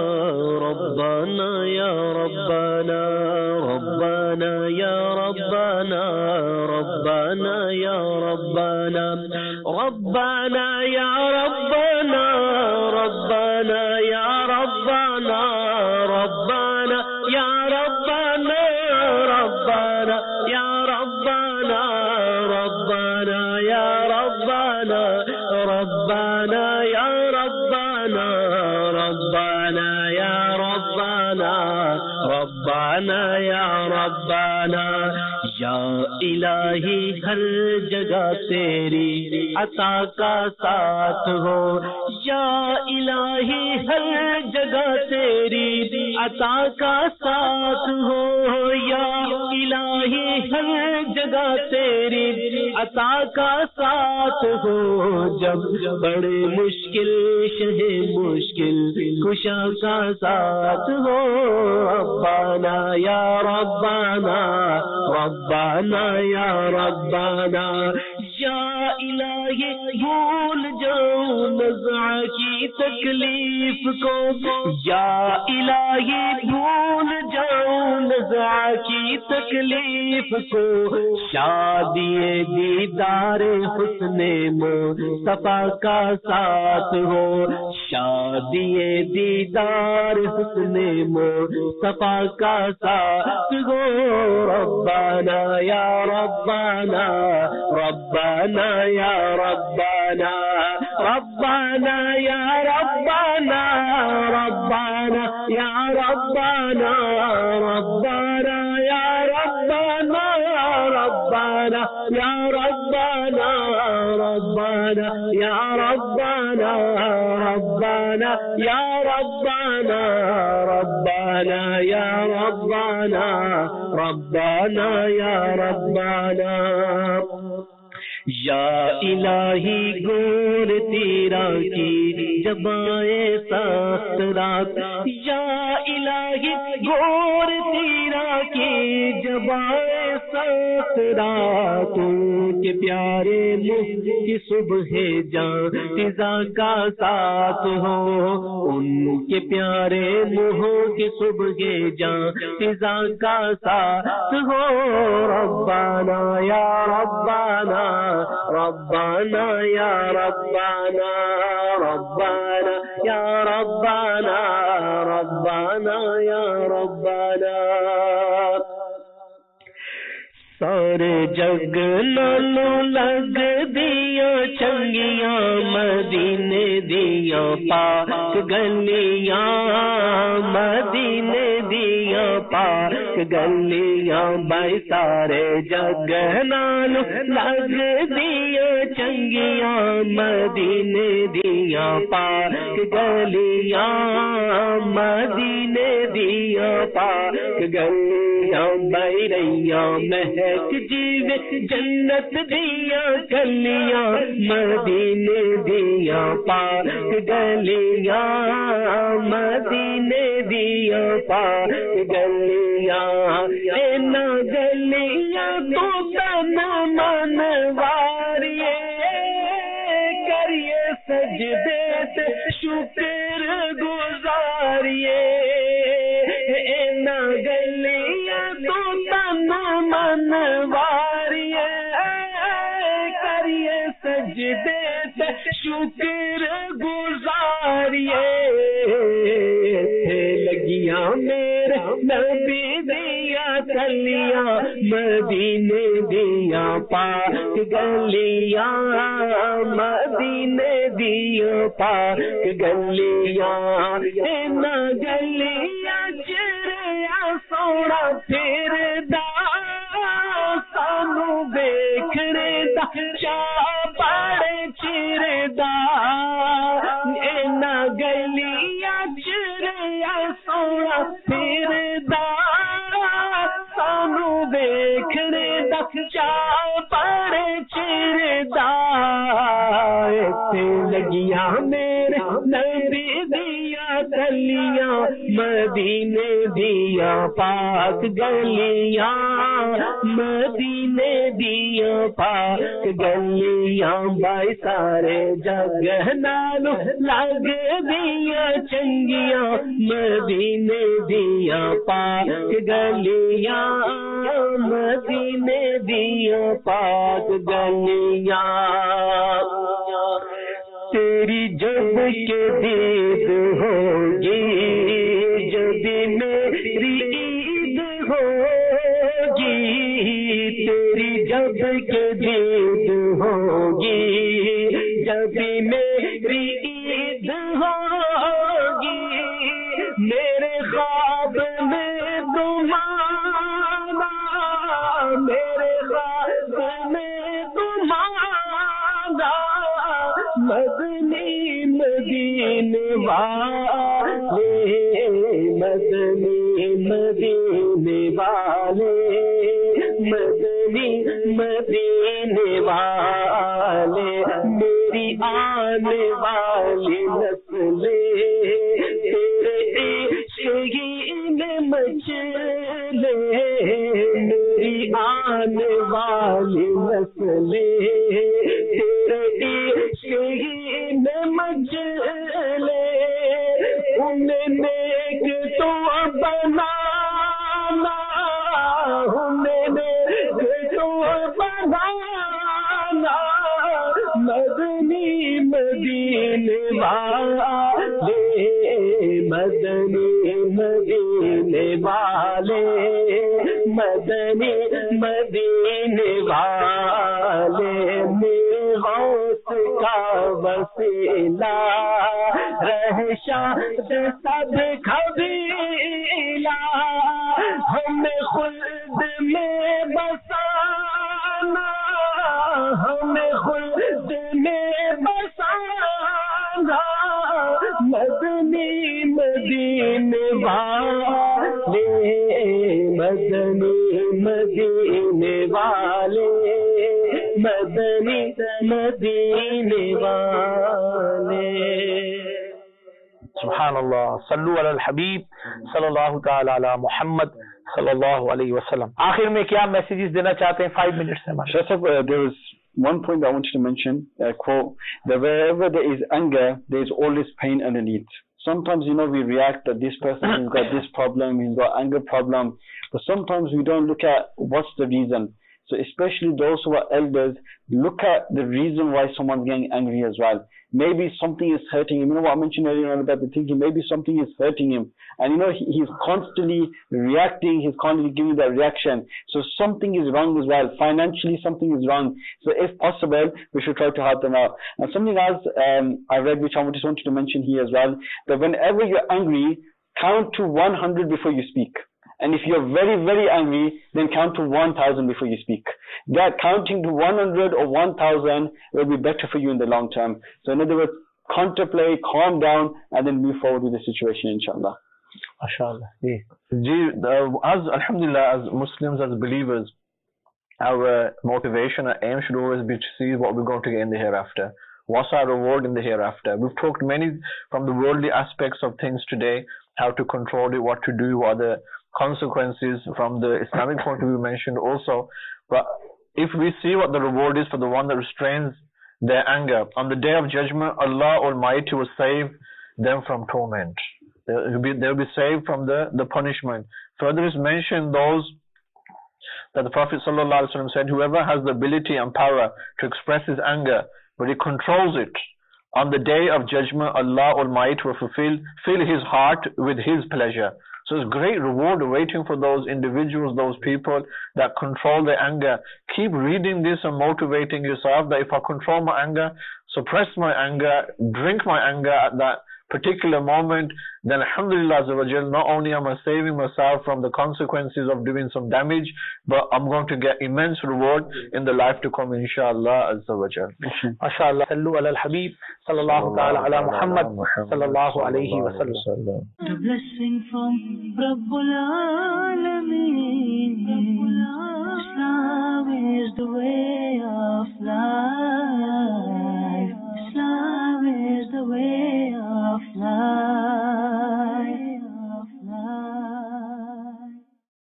रब्बाना या रब्बाना रब्बाना या रब्बाना रब्बाना या रब्बाना रब्बाना या रब्बाना रब्बाना या रब्बाना रब्बाना या रब्बाना रब्बाना या रब्बाना रब्बाना या रब्बाना रब्बाना या रब्बाना रब्बाना या रब्बाना ربنا ربنا یا ربنا یا الہی ہر جگہ تیری عطا کا ساتھ ہو یا الہی ہر جگہ تیری عطا کا ساتھ ہو یا الہی ہر جگہ تیری عطا کا ساتھ ہو جب بڑے مشکل شہ مشکل کشا کا ساتھ ہو ربنا یا ربنا ربنا یا ربنا یا الہی بھول جاؤں نزع کی تکلیف کو یا الہی بھول جاؤں نزع کی تکلیف کو شادی دیدار حسن مصطفیٰ کا ساتھ ہو شادی دیدار حسن مصطفیٰ کا ساتھ ہو ربنا یا ربنا ربنا یا ربنا ربنا یا ربنا ربنا یا ربنا ربنا یا ربنا ربنا یا ربنا ربنا یا ربنا ربنا یا ربنا ربنا یا ربنا ربنا یا ربنا یا الہی گور تیرا کی جبائے سخت رات یا الہی گور تیرا کی جبائے سخت رات کے پیارے منہ کی صبح جان فضا کا ساتھ ہو ان کے پیارے منہ کی صبح جان فضا کا ساتھ ہو ربنا یا ربنا ربنا یا ربنا ربنا یا ربنا ربنا یا ربنا سارے جگ نالو لگ دیا چنگیاں مدینے دیا پاک گلیاں مدینے دیا پاک گلیاں بھائی سارے جگ نالو لگ دیا چنگیاں مدینے دیا پاک گلیاں مدینے دیا پاک گلیاں بھائی ریا مہک جیوے جنت دیا کلیاں مدینے دیا پاک گلیاں مدینے دیا پاک گلیاں اینا گلیاں تو تن من واریے کریے سجدے سے شکر گزاریے اینا گلیاں تو تن من واریے کریے سجدے سے شکر گزاریے لگیاں میرے نبی دیا کلیاں مدینے دیا پاک گلیاں مدینے دیا پاک گلیاں اینا گلیاں چریا سونا پھر دا سانو دیکھنے دا چاہ پڑے چیر دا اینا گلیاں چریا سونا پھر دا سانو دیکھنے دا چاہ پڑے چیر دا ایتھے لگیاں میرے نبی دیا گلیاں مدینے دیا پاک گلیاں مدینے دیا پاک گلیاں بھائی سارے جگ نالو لگ دیا چنگیاں مدینے دیا پاک گلیاں مدینے دیا پاک گلیاں تیری جب کے دید ہوگی جب میری عید ہوگی تیری جب کے دید ہوگی جب میری عید ہوگی میرے خواب मदनी मदीने वाले मदनी मदीने वाले मेरी आने वाली नस्लें तेरे इश्क़ में मचले मेरी आने वाली नस्लें तेरे इश्क़ में मचले उन्हें नेक तो बनाना उन्हें नेक तो बनाना मदनी मदीने वाले मदनी मदीने वाले मदनी मदीने वाले मेरे गौस का वसीला रहशा सब खबीला हमें खुद में बसाना हमें खुद में बसाना मदनी मदीने वाले मदनी मदीने वाले मदनी मदीने वाले सुभानअल्लाह सल्लु अलल हबीब सल्लल्लाहु तआला अला मुहम्मद सल्लल्लाहु अलैहि वसल्लम। आखिर में क्या मैसेजेस देना चाहते हैं? फाइव मिनट्स में Shah Sahib, uh, there is one point I want you to mention, uh, quote, that wherever there is anger, there is always pain underneath. Sometimes, you know, we react that this person has got this problem, he's got anger problem, but sometimes we don't look at what's the reason. So especially those who are elders, look at the reason why someone's getting angry as well. Maybe something is hurting him. You know what I mentioned earlier on about the thinking, maybe something is hurting him. And you know, he, he's constantly reacting, he's constantly giving that reaction. So something is wrong as well. Financially, something is wrong. So if possible, we should try to help them out. And something else um, I read, which I just wanted to mention here as well, that whenever you're angry, count to one hundred before you speak. And if you're very, very angry, then count to one thousand before you speak. That counting to one hundred or one thousand will be better for you in the long term. So in other words, contemplate, calm down, and then move forward with the situation, inshallah. MashaAllah. Yeah. As, alhamdulillah, as Muslims, as believers, our motivation, our aim should always be to see what we're going to get in the hereafter. What's our reward in the hereafter? We've talked many from the worldly aspects of things today, how to control it, what to do, what are the consequences from the Islamic point of view mentioned also. But if we see what the reward is for the one that restrains their anger, on the day of judgment, Allah Almighty will save them from torment. They'll be, they'll be saved from the, the punishment. Further is mentioned those that the Prophet ﷺ said, whoever has the ability and power to express his anger, but he controls it, on the day of judgment, Allah Almighty will fulfill fill his heart with his pleasure. So there's great reward awaiting for those individuals, those people that control their anger. Keep reading this and motivating yourself that if I control my anger, suppress my anger, drink my anger at that particular moment, then alhamdulillah, not only am I saving myself from the consequences of doing some damage, but I'm going to get immense reward in the life to come, inshallah azza wa jal. MashaAllah. Sallu ala al-Habib sallallahu ta'ala ala Muhammad sallallahu alayhi wa sallam. The blessing from Rabbul Alameen. Islam is the way of life.